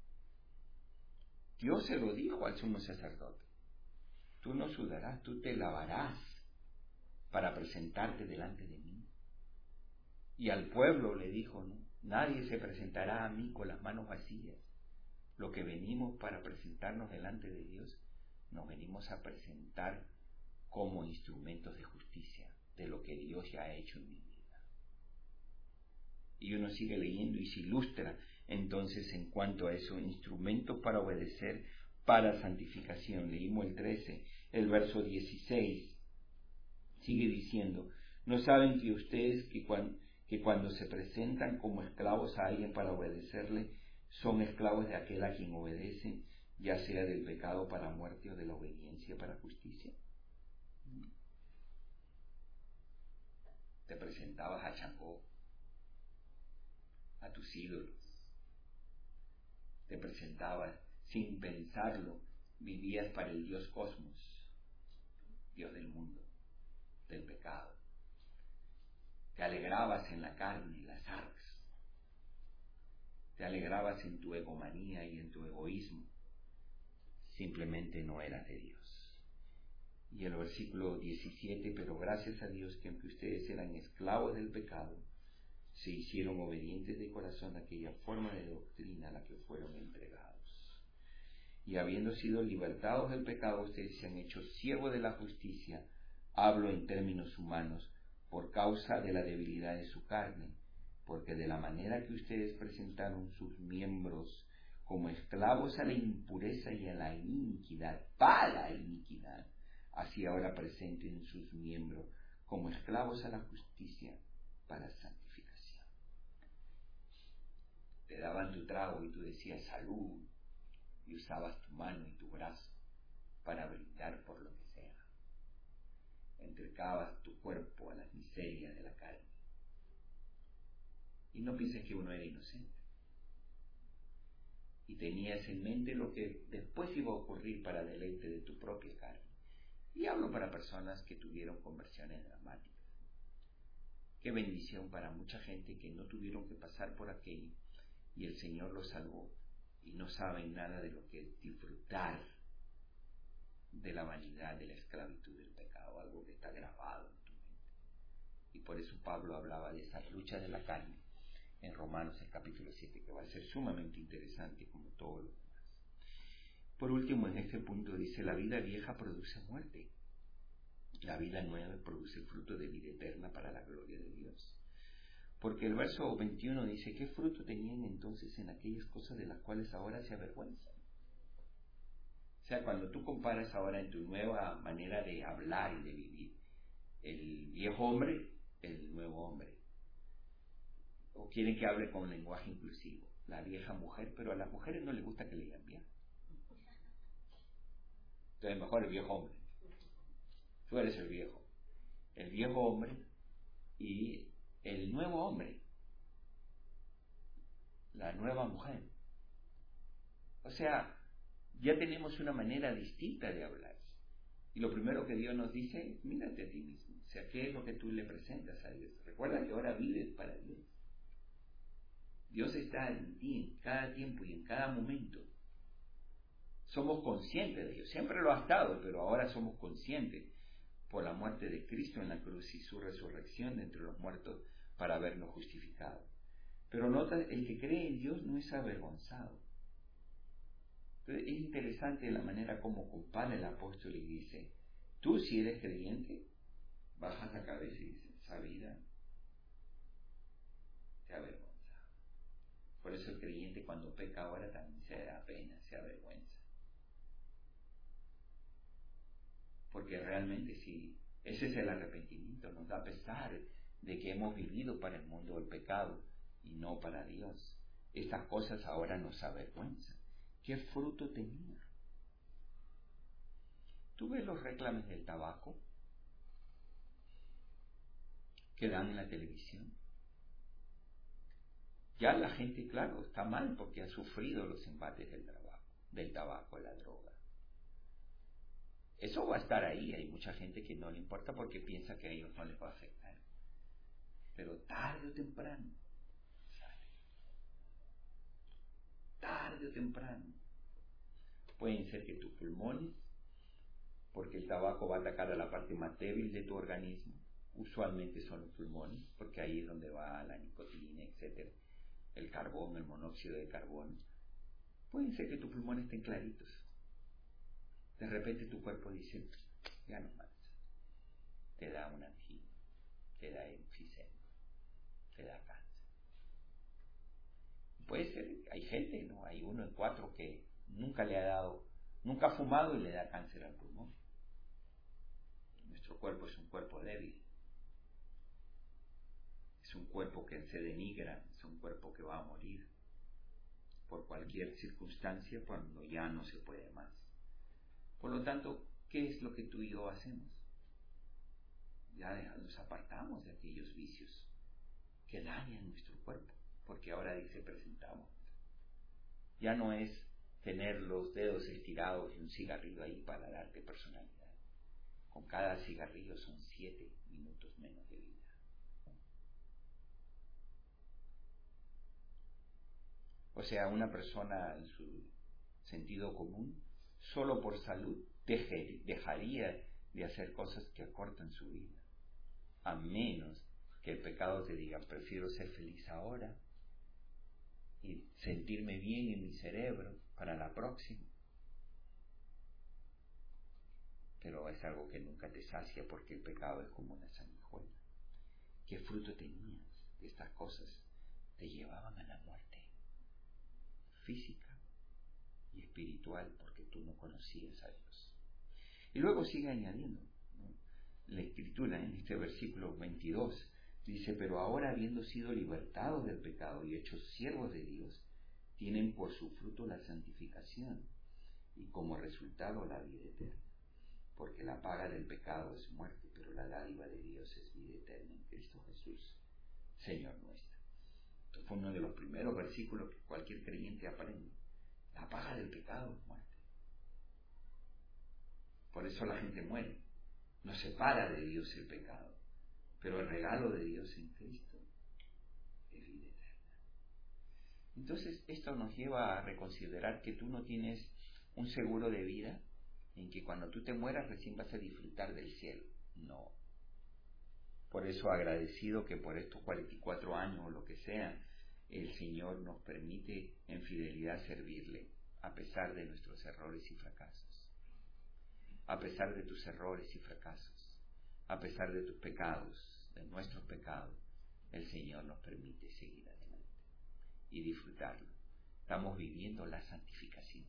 Dios se lo dijo al sumo sacerdote. Tú no sudarás, tú te lavarás para presentarte delante de mí. Y al pueblo le dijo, no, nadie se presentará a mí con las manos vacías. Lo que venimos para presentarnos delante de Dios, nos venimos a presentar como instrumentos de justicia de lo que Dios ya ha hecho en mi vida. Y uno sigue leyendo y se ilustra entonces en cuanto a eso, instrumentos para obedecer, para santificación. Leímos el 13, el verso 16, sigue diciendo, ¿no saben que ustedes que cuando se presentan como esclavos a alguien para obedecerle, son esclavos de aquel a quien obedecen, ya sea del pecado para muerte o de la obediencia para justicia? Te presentabas a Changó, a tus ídolos, te presentabas sin pensarlo, vivías para el Dios Cosmos, Dios del mundo, del pecado. Te alegrabas en la carne, las arcs, te alegrabas en tu egomanía y en tu egoísmo, simplemente no eras de Dios. Y el versículo 17, pero gracias a Dios que aunque ustedes eran esclavos del pecado, se hicieron obedientes de corazón a aquella forma de doctrina a la que fueron entregados. Y habiendo sido libertados del pecado, ustedes se han hecho siervos de la justicia, hablo en términos humanos, por causa de la debilidad de su carne, porque de la manera que ustedes presentaron sus miembros como esclavos a la impureza y a la iniquidad, para iniquidad, así ahora presenten sus miembros como esclavos a la justicia, para santificación. Te daban tu trago y tú decías salud, y usabas tu mano y tu brazo para brindar por lo que sea. Entregabas tu cuerpo a las miserias de la carne. Y no pienses que uno era inocente. Y tenías en mente lo que después iba a ocurrir para deleite de tu propia carne. Y hablo para personas que tuvieron conversiones dramáticas. Qué bendición para mucha gente que no tuvieron que pasar por aquello y el Señor los salvó y no saben nada de lo que es disfrutar de la vanidad, de la esclavitud del pecado, algo que está grabado en tu mente. Y por eso Pablo hablaba de esa lucha de la carne en Romanos el capítulo 7, que va a ser sumamente interesante como todo lo demás. Por último, en este punto dice, la vida vieja produce muerte, la vida nueva produce fruto de vida eterna para la gloria de Dios. Porque el verso 21 dice, ¿qué fruto tenían entonces en aquellas cosas de las cuales ahora se avergüenzan? O sea, cuando tú comparas ahora en tu nueva manera de hablar y de vivir, el viejo hombre, el nuevo hombre, o quieren que hable con lenguaje inclusivo, la vieja mujer, pero a las mujeres no les gusta que le digan vieja. Entonces mejor el viejo hombre. Tú eres el viejo hombre y el nuevo hombre, la nueva mujer. O sea, ya tenemos una manera distinta de hablar. Y lo primero que Dios nos dice, mírate a ti mismo. O sea, ¿qué es lo que tú le presentas a Dios? Recuerda que ahora vives para Dios. Dios está en ti en cada tiempo y en cada momento. Somos conscientes de ello. Siempre lo ha estado, pero ahora somos conscientes por la muerte de Cristo en la cruz y su resurrección de entre los muertos para habernos justificado. Pero nota, el que cree en Dios no es avergonzado. Entonces, es interesante la manera como compara el apóstol y dice, tú si eres creyente, bajas la cabeza y dices, esa vida te avergonza. Por eso el creyente cuando peca ahora también se da pena, se avergüenza. Porque realmente sí, ese es el arrepentimiento, nos da pesar de que hemos vivido para el mundo del pecado y no para Dios. Estas cosas ahora nos avergüenzan. ¿Qué fruto tenía? ¿Tú ves los reclames del tabaco que dan en la televisión? Ya la gente, claro, está mal porque ha sufrido los embates del tabaco, la droga. Eso va a estar ahí, hay mucha gente que no le importa porque piensa que a ellos no les va a afectar. Pero tarde o temprano, tarde o temprano, pueden ser que tus pulmones, porque el tabaco va a atacar a la parte más débil de tu organismo, usualmente son los pulmones, porque ahí es donde va la nicotina, etcétera, el carbón, el monóxido de carbono. Pueden ser que tus pulmones estén claritos. De repente tu cuerpo dice, ya no más. Te da una angina, te da enfisema, te da cáncer. Puede ser, hay gente, ¿no? Hay 1 en 4 que nunca ha fumado y le da cáncer al pulmón. Nuestro cuerpo es un cuerpo débil. Es un cuerpo que se denigra, es un cuerpo que va a morir por cualquier circunstancia cuando ya no se puede más. Por lo tanto, ¿qué es lo que tú y yo hacemos? Ya nos apartamos de aquellos vicios que dañan nuestro cuerpo, porque ahora dice presentamos. Ya no es tener los dedos estirados y un cigarrillo ahí para darte personalidad. Con cada cigarrillo son 7 minutos menos de vida. O sea, una persona en su sentido común, solo por salud, dejaría de hacer cosas que acortan su vida. A menos que el pecado te diga, prefiero ser feliz ahora y sentirme bien en mi cerebro para la próxima. Pero es algo que nunca te sacia porque el pecado es como una sanguijuela. ¿Qué fruto tenías de estas cosas? Te llevaban a la muerte física y espiritual porque tú no conocías a Dios. Y luego sigue añadiendo, ¿no? La Escritura en este versículo 22 dice, pero ahora habiendo sido libertados del pecado y hechos siervos de Dios, tienen por su fruto la santificación y como resultado la vida eterna. Porque la paga del pecado es muerte, pero la dádiva de Dios es vida eterna en Cristo Jesús, Señor nuestro. Esto fue uno de los primeros versículos que cualquier creyente aprende. La paga del pecado es muerte. Por eso la gente muere. Nos separa de Dios el pecado, pero el regalo de Dios en Cristo es vida eterna. Entonces esto nos lleva a reconsiderar que tú no tienes un seguro de vida en que cuando tú te mueras recién vas a disfrutar del cielo. No. Por eso agradecido que por estos 44 años o lo que sea, el Señor nos permite en fidelidad servirle, a pesar de nuestros errores y fracasos. A pesar de tus errores y fracasos, a pesar de tus pecados, de nuestros pecados, el Señor nos permite seguir adelante y disfrutarlo. Estamos viviendo la santificación.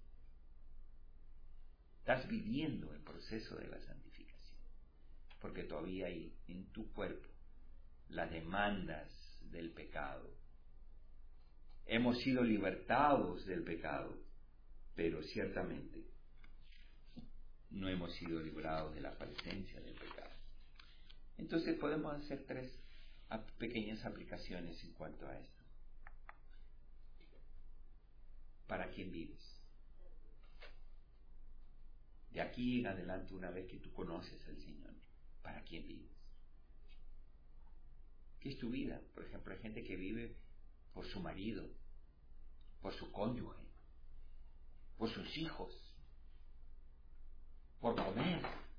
Estás viviendo el proceso de la santificación, porque todavía hay en tu cuerpo las demandas del pecado. Hemos sido libertados del pecado, pero ciertamente no hemos sido librados de la presencia del pecado. Entonces podemos hacer 3 pequeñas aplicaciones en cuanto a esto. ¿Para quién vives? De aquí en adelante, una vez que tú conoces al Señor, ¿para quién vives? ¿Qué es tu vida? Por ejemplo, hay gente que vive por su marido, por su cónyuge, por sus hijos, por comer.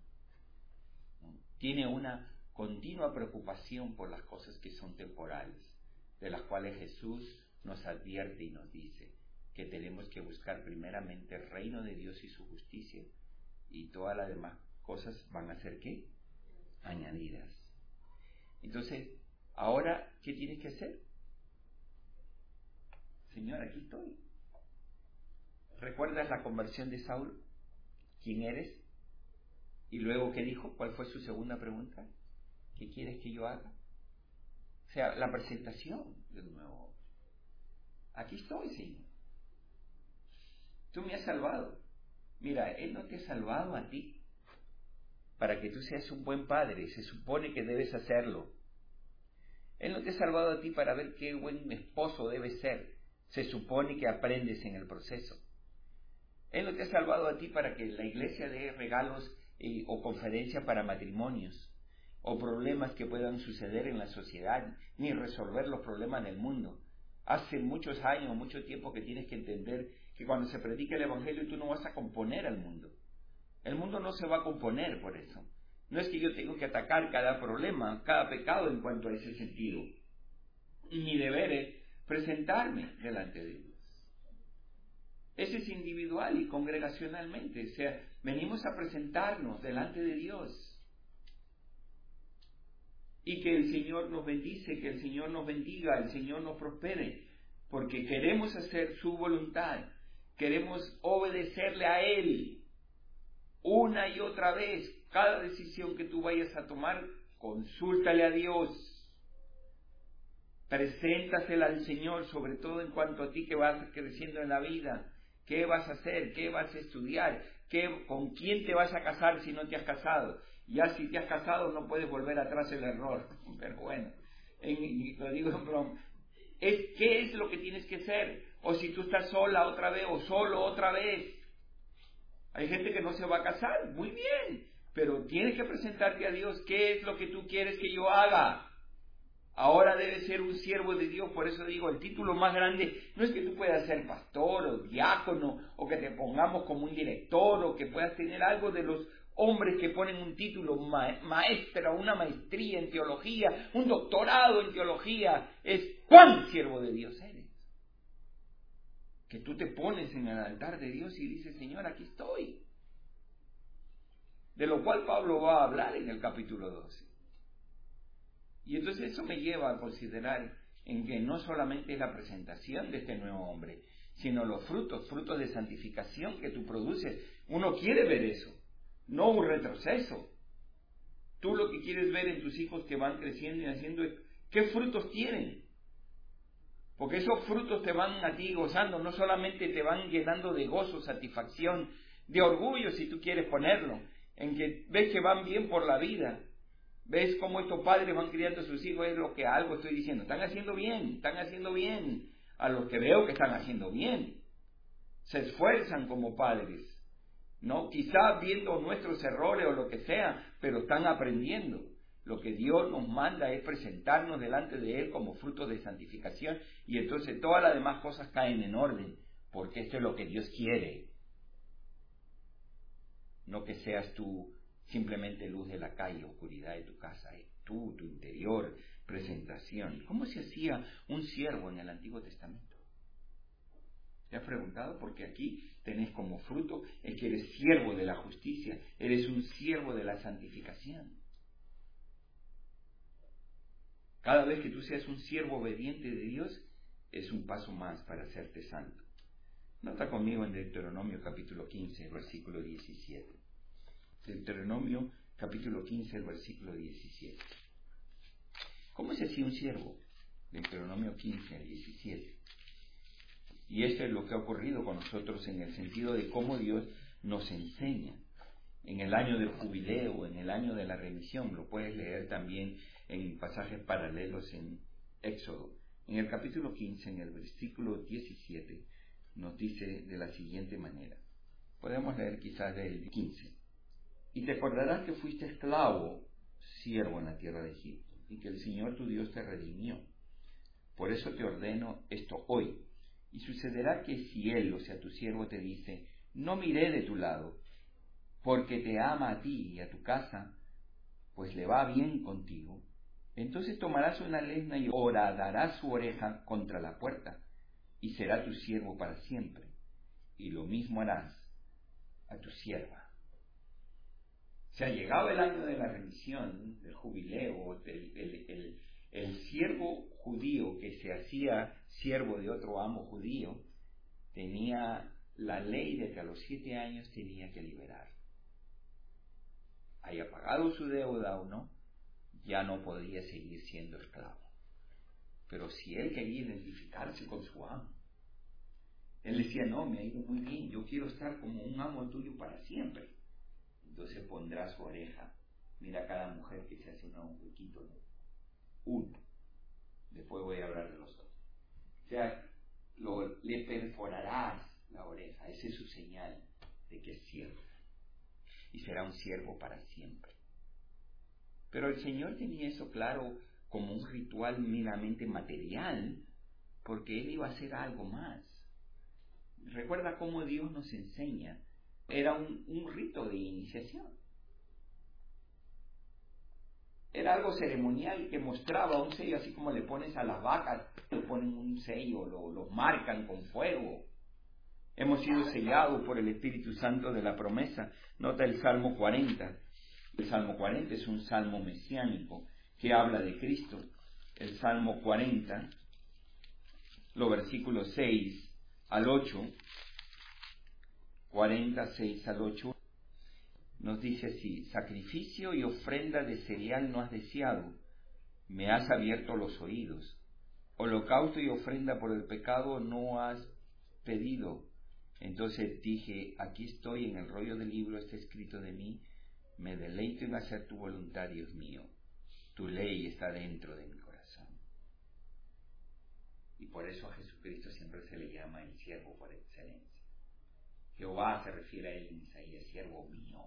Tiene una continua preocupación por las cosas que son temporales, de las cuales Jesús nos advierte y nos dice que tenemos que buscar primeramente el reino de Dios y su justicia, y todas las demás cosas van a ser ¿qué? Añadidas. Entonces, ahora, ¿qué tienes que hacer? Señor, aquí estoy. ¿Recuerdas la conversión de Saulo? ¿Quién eres? Y luego, ¿qué dijo? ¿Cuál fue su segunda pregunta? ¿Qué quieres que yo haga? O sea, la presentación del nuevo hombre. Aquí estoy, Señor. Tú me has salvado. Mira, Él no te ha salvado a ti para que tú seas un buen padre. Se supone que debes hacerlo. Él no te ha salvado a ti para ver qué buen esposo debes ser. Se supone que aprendes en el proceso. Él no te ha salvado a ti para que la iglesia dé regalos o conferencias para matrimonios o problemas que puedan suceder en la sociedad, ni resolver los problemas del mundo. Hace muchos años, mucho tiempo que tienes que entender que cuando se predica el Evangelio tú no vas a componer al mundo. El mundo no se va a componer por eso. No es que yo tengo que atacar cada problema, cada pecado en cuanto a ese sentido. Mi deber es presentarme delante de Dios. Ese es individual y congregacionalmente. O sea, venimos a presentarnos delante de Dios. Y que el Señor nos bendice, que el Señor nos bendiga, el Señor nos prospere. porque queremos hacer su voluntad, queremos obedecerle a Él una y otra vez. Cada decisión que tú vayas a tomar, consúltale a Dios, preséntasela al Señor, sobre todo en cuanto a ti que vas creciendo en la vida. ¿Qué vas a hacer? ¿Qué vas a estudiar? ¿Con quién te vas a casar si no te has casado? Ya si te has casado no puedes volver atrás el error, pero bueno, lo digo en broma. ¿Qué es lo que tienes que hacer? O si tú estás sola otra vez o solo otra vez. Hay gente que no se va a casar, muy bien, pero tienes que presentarte a Dios. ¿Qué es lo que tú quieres que yo haga? Ahora debes ser un siervo de Dios. Por eso digo, el título más grande no es que tú puedas ser pastor o diácono, o que te pongamos como un director, o que puedas tener algo de los hombres que ponen un título maestra, una maestría en teología, un doctorado en teología. Es ¿cuán siervo de Dios eres? Que tú te pones en el altar de Dios y dices, Señor, aquí estoy. De lo cual Pablo va a hablar en el capítulo 12. Y entonces eso me lleva a considerar en que no solamente es la presentación de este nuevo hombre, sino los frutos de santificación que tú produces. Uno quiere ver eso, no un retroceso. Tú lo que quieres ver en tus hijos que van creciendo y haciendo es qué frutos tienen. Porque esos frutos te van a ti gozando, no solamente te van llenando de gozo, satisfacción, de orgullo si tú quieres ponerlo, en que ves que van bien por la vida. ¿Ves cómo estos padres van criando a sus hijos? Es lo que algo estoy diciendo. Están haciendo bien. A los que veo que están haciendo bien. Se esfuerzan como padres. ¿No? Quizás viendo nuestros errores o lo que sea, pero están aprendiendo. Lo que Dios nos manda es presentarnos delante de Él como frutos de santificación. Y entonces todas las demás cosas caen en orden. Porque esto es lo que Dios quiere. No que seas tú simplemente luz de la calle, oscuridad de tu casa, es tú, tu interior, presentación. ¿Cómo se hacía un siervo en el Antiguo Testamento? ¿Te has preguntado? Porque aquí tenés como fruto el que eres siervo de la justicia, eres un siervo de la santificación. Cada vez que tú seas un siervo obediente de Dios, es un paso más para hacerte santo. Nota conmigo en Deuteronomio capítulo 15, versículo 17. Deuteronomio capítulo 15, el versículo 17. ¿Cómo se hacía un siervo? Deuteronomio 15, al 17. Y esto es lo que ha ocurrido con nosotros en el sentido de cómo Dios nos enseña. En el año del jubileo, en el año de la remisión, lo puedes leer también en pasajes paralelos en Éxodo. En el capítulo 15, en el versículo 17, nos dice de la siguiente manera. Podemos leer quizás del 15. Y te acordarás que fuiste esclavo, siervo en la tierra de Egipto, y que el Señor tu Dios te redimió. Por eso te ordeno esto hoy. Y sucederá que si Él, o sea, tu siervo, te dice, no miré de tu lado, porque te ama a ti y a tu casa, pues le va bien contigo, entonces tomarás una lesna y horadarás su oreja contra la puerta, y será tu siervo para siempre. Y lo mismo harás a tu sierva. O sea, llegado el año de la remisión, del jubileo, el siervo judío que se hacía siervo de otro amo judío, tenía la ley de que a los 7 años tenía que liberar. Haya pagado su deuda o no, ya no podía seguir siendo esclavo. Pero si él quería identificarse con su amo, él decía, no, me ha ido muy bien, yo quiero estar como un amo tuyo para siempre. Entonces pondrá su oreja. Mira cada mujer que se hace un huequito, ¿no? Uno. Después voy a hablar de los otros. O sea, le perforarás la oreja. Esa es su señal de que es siervo. Y será un siervo para siempre. Pero el Señor tenía eso claro como un ritual meramente material, porque Él iba a hacer algo más. Recuerda cómo Dios nos enseña. Era un rito de iniciación. Era algo ceremonial que mostraba un sello, así como le pones a las vacas, le ponen un sello, los marcan con fuego. Hemos sido sellados por el Espíritu Santo de la promesa. Nota el Salmo 40. El Salmo 40 es un salmo mesiánico que habla de Cristo. El Salmo 40 los versículos 6 al 8, 46 al 8, nos dice así: sacrificio y ofrenda de cereal no has deseado, me has abierto los oídos. Holocausto y ofrenda por el pecado no has pedido. Entonces dije, aquí estoy, en el rollo del libro está escrito de mí, me deleito en hacer tu voluntad, Dios mío. Tu ley está dentro de mi corazón. Y por eso a Jesucristo siempre se le llama el siervo por excelencia. Jehová se refiere a él en Isaías, siervo mío.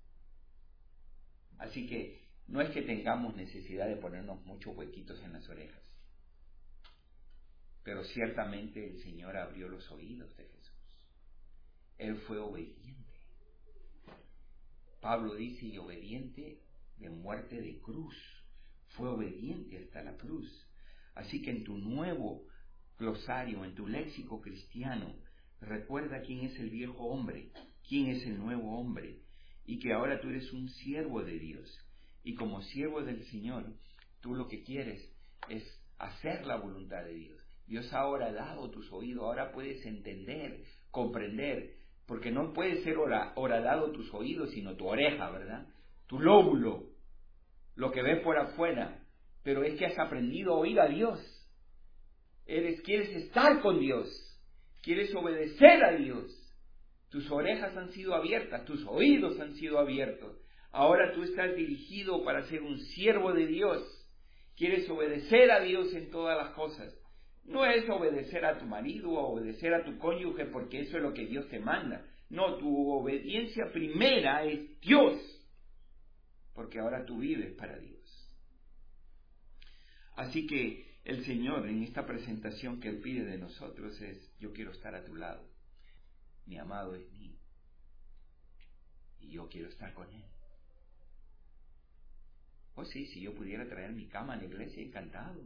Así que no es que tengamos necesidad de ponernos muchos huequitos en las orejas, pero ciertamente el Señor abrió los oídos de Jesús. Él fue obediente. Pablo dice, y obediente de muerte de cruz. Fue obediente hasta la cruz. Así que en tu nuevo glosario, en tu léxico cristiano, recuerda quién es el viejo hombre, quién es el nuevo hombre, y que ahora tú eres un siervo de Dios. Y como siervo del Señor, tú lo que quieres es hacer la voluntad de Dios. Dios ahora ha dado tus oídos, ahora puedes entender, comprender, porque no puede ser horadado tus oídos, sino tu oreja, ¿verdad? Tu lóbulo, lo que ves por afuera, pero es que has aprendido a oír a Dios. Quieres estar con Dios, quieres obedecer a Dios. Tus orejas han sido abiertas, tus oídos han sido abiertos. Ahora tú estás dirigido para ser un siervo de Dios. Quieres obedecer a Dios en todas las cosas. No es obedecer a tu marido o obedecer a tu cónyuge porque eso es lo que Dios te manda. No, tu obediencia primera es Dios, porque ahora tú vives para Dios. Así que el Señor en esta presentación que Él pide de nosotros es: yo quiero estar a tu lado. Mi amado es mío y yo quiero estar con Él. Oh sí, si yo pudiera traer mi cama a la iglesia, encantado.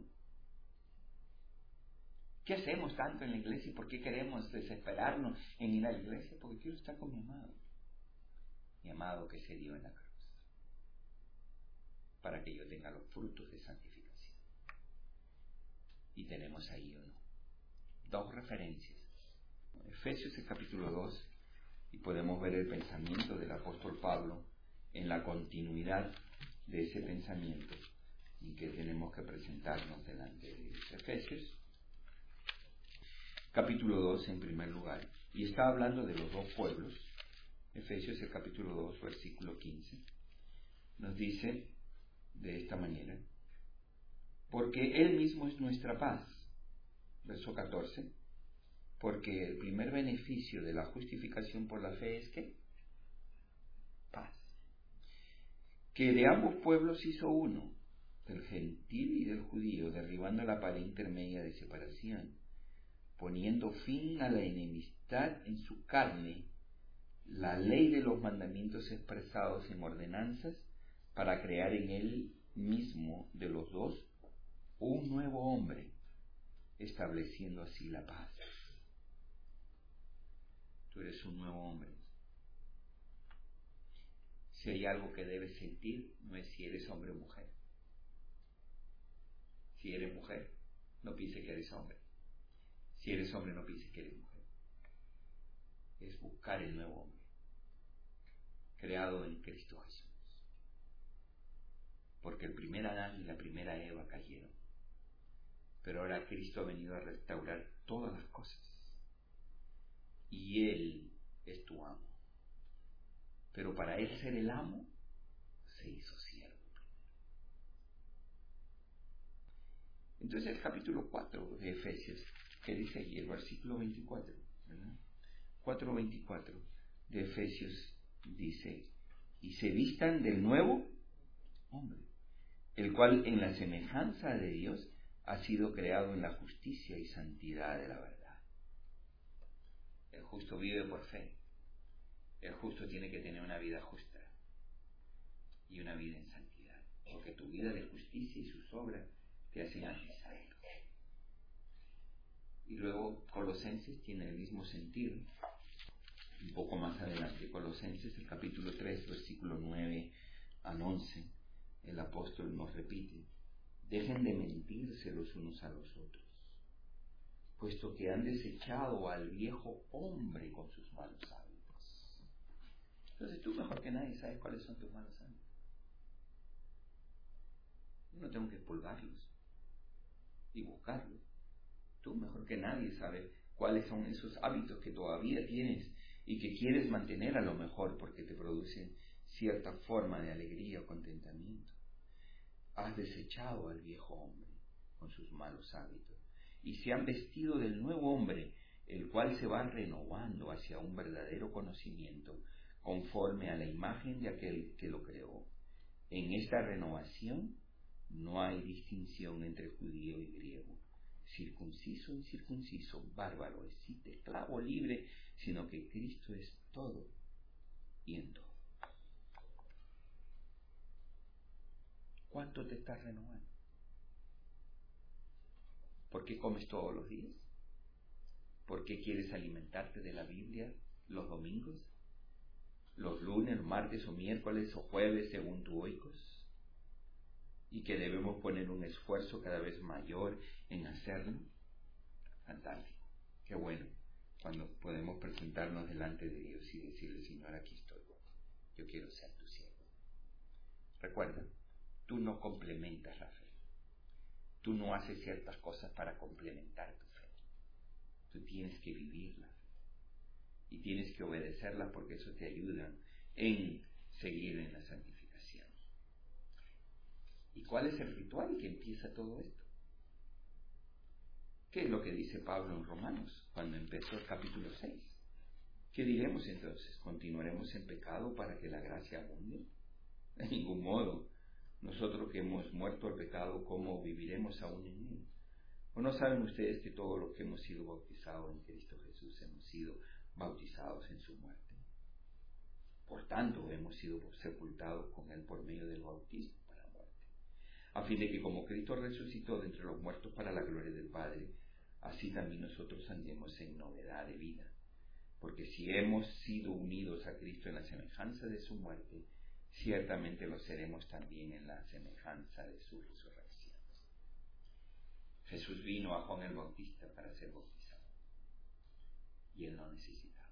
¿Qué hacemos tanto en la iglesia y por qué queremos desesperarnos en ir a la iglesia? Porque quiero estar con mi amado que se dio en la cruz, para que yo tenga los frutos de santificación. Y tenemos ahí uno, dos referencias. Efesios el capítulo 2, y podemos ver el pensamiento del apóstol Pablo en la continuidad de ese pensamiento en que tenemos que presentarnos delante de Dios. Efesios capítulo 2 en primer lugar, y está hablando de los dos pueblos. Efesios el capítulo 2 versículo 15 nos dice de esta manera: porque Él mismo es nuestra paz. Verso 14: porque el primer beneficio de la justificación por la fe es ¿qué? Paz. Que de ambos pueblos hizo uno, del gentil y del judío, derribando la pared intermedia de separación, poniendo fin a la enemistad en su carne, la ley de los mandamientos expresados en ordenanzas, para crear en él mismo de los dos un nuevo hombre, estableciendo así la paz. Tú eres un nuevo hombre. Si hay algo que debes sentir, no es si eres hombre o mujer. Si eres mujer, no pienses que eres hombre. Si eres hombre, no pienses que eres mujer. Es buscar el nuevo hombre, creado en Cristo Jesús. Porque el primer Adán y la primera Eva cayeron. Pero ahora Cristo ha venido a restaurar todas las cosas. Y Él es tu amo. Pero para Él ser el amo, se hizo siervo. Entonces el capítulo 4 de Efesios, que dice allí, el versículo 24, ¿verdad? 4:24 de Efesios dice: y se vistan del nuevo hombre, el cual en la semejanza de Dios ha sido creado en la justicia y santidad de la verdad. El justo vive por fe. El justo tiene que tener una vida justa y una vida en santidad, porque tu vida de justicia y sus obras te hacen a ti santo. Y luego Colosenses tiene el mismo sentido. Un poco más adelante, Colosenses, el capítulo 3, versículo 9 al 11, el apóstol nos repite: dejen de mentirse los unos a los otros, puesto que han desechado al viejo hombre con sus malos hábitos. Entonces tú mejor que nadie sabes cuáles son tus malos hábitos. Yo no tengo que expulgarlos y buscarlos. Tú mejor que nadie sabes cuáles son esos hábitos que todavía tienes y que quieres mantener a lo mejor porque te producen cierta forma de alegría o contentamiento. Has desechado al viejo hombre con sus malos hábitos y se han vestido del nuevo hombre, el cual se va renovando hacia un verdadero conocimiento conforme a la imagen de aquel que lo creó. En esta renovación no hay distinción entre judío y griego, circunciso e incircunciso, bárbaro, escita, esclavo, libre, sino que Cristo es todo y en todo. ¿Cuánto te estás renovando? ¿Por qué comes todos los días? ¿Por qué quieres alimentarte de la Biblia los domingos? ¿Los lunes, martes o miércoles o jueves según tu oikos? Y que debemos poner un esfuerzo cada vez mayor en hacerlo. Fantástico, qué bueno cuando podemos presentarnos delante de Dios y decirle: Señor, aquí estoy, yo quiero ser tu siervo. Recuerda, tú no complementas la fe, tú no haces ciertas cosas para complementar tu fe, tú tienes que vivir la fe y tienes que obedecerla, porque eso te ayuda en seguir en la santificación. ¿Y cuál es el ritual que empieza todo esto? ¿Qué es lo que dice Pablo en Romanos cuando empezó el capítulo 6? ¿Qué diremos entonces? ¿Continuaremos en pecado para que la gracia abunde? De ningún modo. Nosotros que hemos muerto al pecado, ¿cómo viviremos aún en él? ¿O no saben ustedes que todos los que hemos sido bautizados en Cristo Jesús hemos sido bautizados en su muerte? Por tanto, hemos sido sepultados con él por medio del bautismo para la muerte, a fin de que como Cristo resucitó de entre los muertos para la gloria del Padre, así también nosotros andemos en novedad de vida. Porque si hemos sido unidos a Cristo en la semejanza de su muerte, ciertamente lo seremos también en la semejanza de su resurrección. Jesús vino a Juan el Bautista para ser bautizado, y él no necesitaba.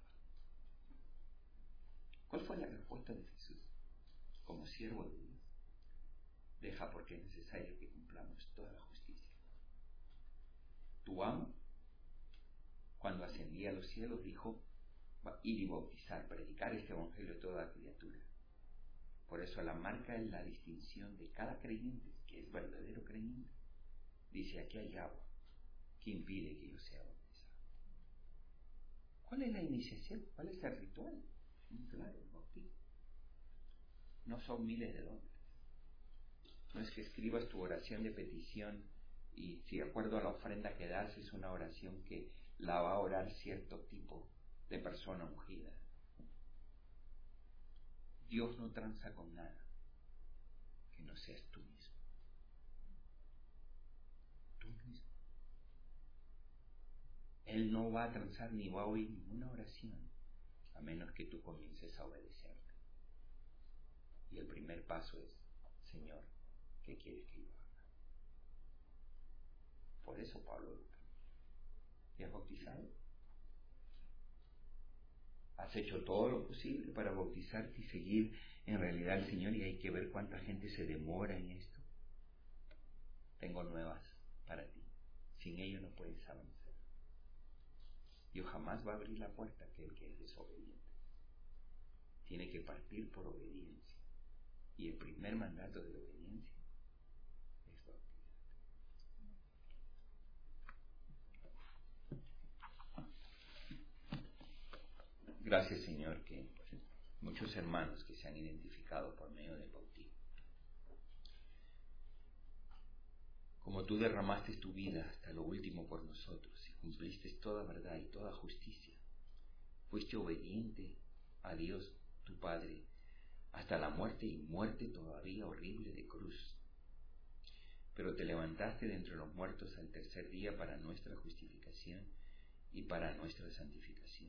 ¿Cuál fue la respuesta de Jesús? Como siervo de Dios, deja, porque es necesario que cumplamos toda la justicia. Tu amo, cuando ascendía a los cielos, dijo: ir y bautizar, predicar este evangelio a toda criatura. Por eso la marca es la distinción de cada creyente, que es verdadero creyente. Dice: aquí hay agua, ¿qué impide que yo sea bautizado? ¿Cuál es la iniciación? ¿Cuál es el ritual? Claro, el bautismo. No son miles de dólares. No es que escribas tu oración de petición y, si de acuerdo a la ofrenda que das, es una oración que la va a orar cierto tipo de persona ungida. Dios no tranza con nada que no seas tú mismo. Tú mismo. Él no va a transar ni va a oír ninguna oración a menos que tú comiences a obedecerle. Y el primer paso es: Señor, ¿qué quieres que yo haga? Por eso Pablo lo pide. ¿Te has bautizado? ¿Has hecho todo lo posible para bautizarte y seguir en realidad al Señor? Y hay que ver cuánta gente se demora en esto. Tengo nuevas para ti. Sin ello no puedes avanzar. Dios jamás va a abrir la puerta a aquel que es desobediente. Tiene que partir por obediencia. Y el primer mandato de la obediencia es bautizarte. Gracias, Señor, que muchos hermanos que se han identificado por medio del bautismo. Como tú derramaste tu vida hasta lo último por nosotros y cumpliste toda verdad y toda justicia, fuiste obediente a Dios, tu Padre, hasta la muerte, y muerte todavía horrible de cruz. Pero te levantaste de entre los muertos al tercer día para nuestra justificación y para nuestra santificación.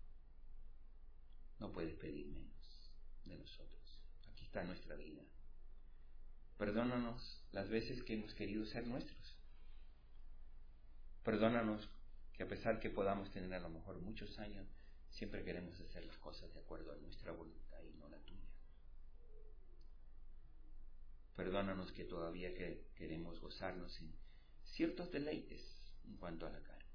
No puedes pedir menos de nosotros. Aquí está nuestra vida. Perdónanos las veces que hemos querido ser nuestros. Perdónanos que a pesar que podamos tener a lo mejor muchos años, siempre queremos hacer las cosas de acuerdo a nuestra voluntad y no la tuya. Perdónanos que todavía queremos gozarnos en ciertos deleites en cuanto a la carne.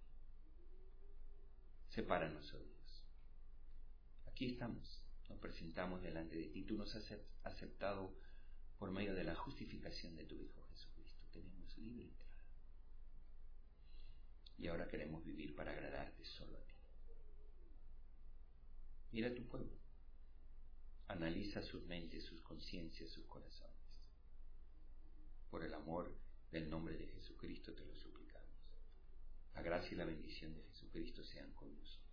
Sepáranos, oh Dios. Aquí estamos, nos presentamos delante de ti. Tú nos has aceptado por medio de la justificación de tu Hijo Jesucristo. Tenemos libre entrada. Y ahora queremos vivir para agradarte solo a ti. Mira a tu pueblo. Analiza sus mentes, sus conciencias, sus corazones. Por el amor del nombre de Jesucristo te lo suplicamos. La gracia y la bendición de Jesucristo sean con nosotros.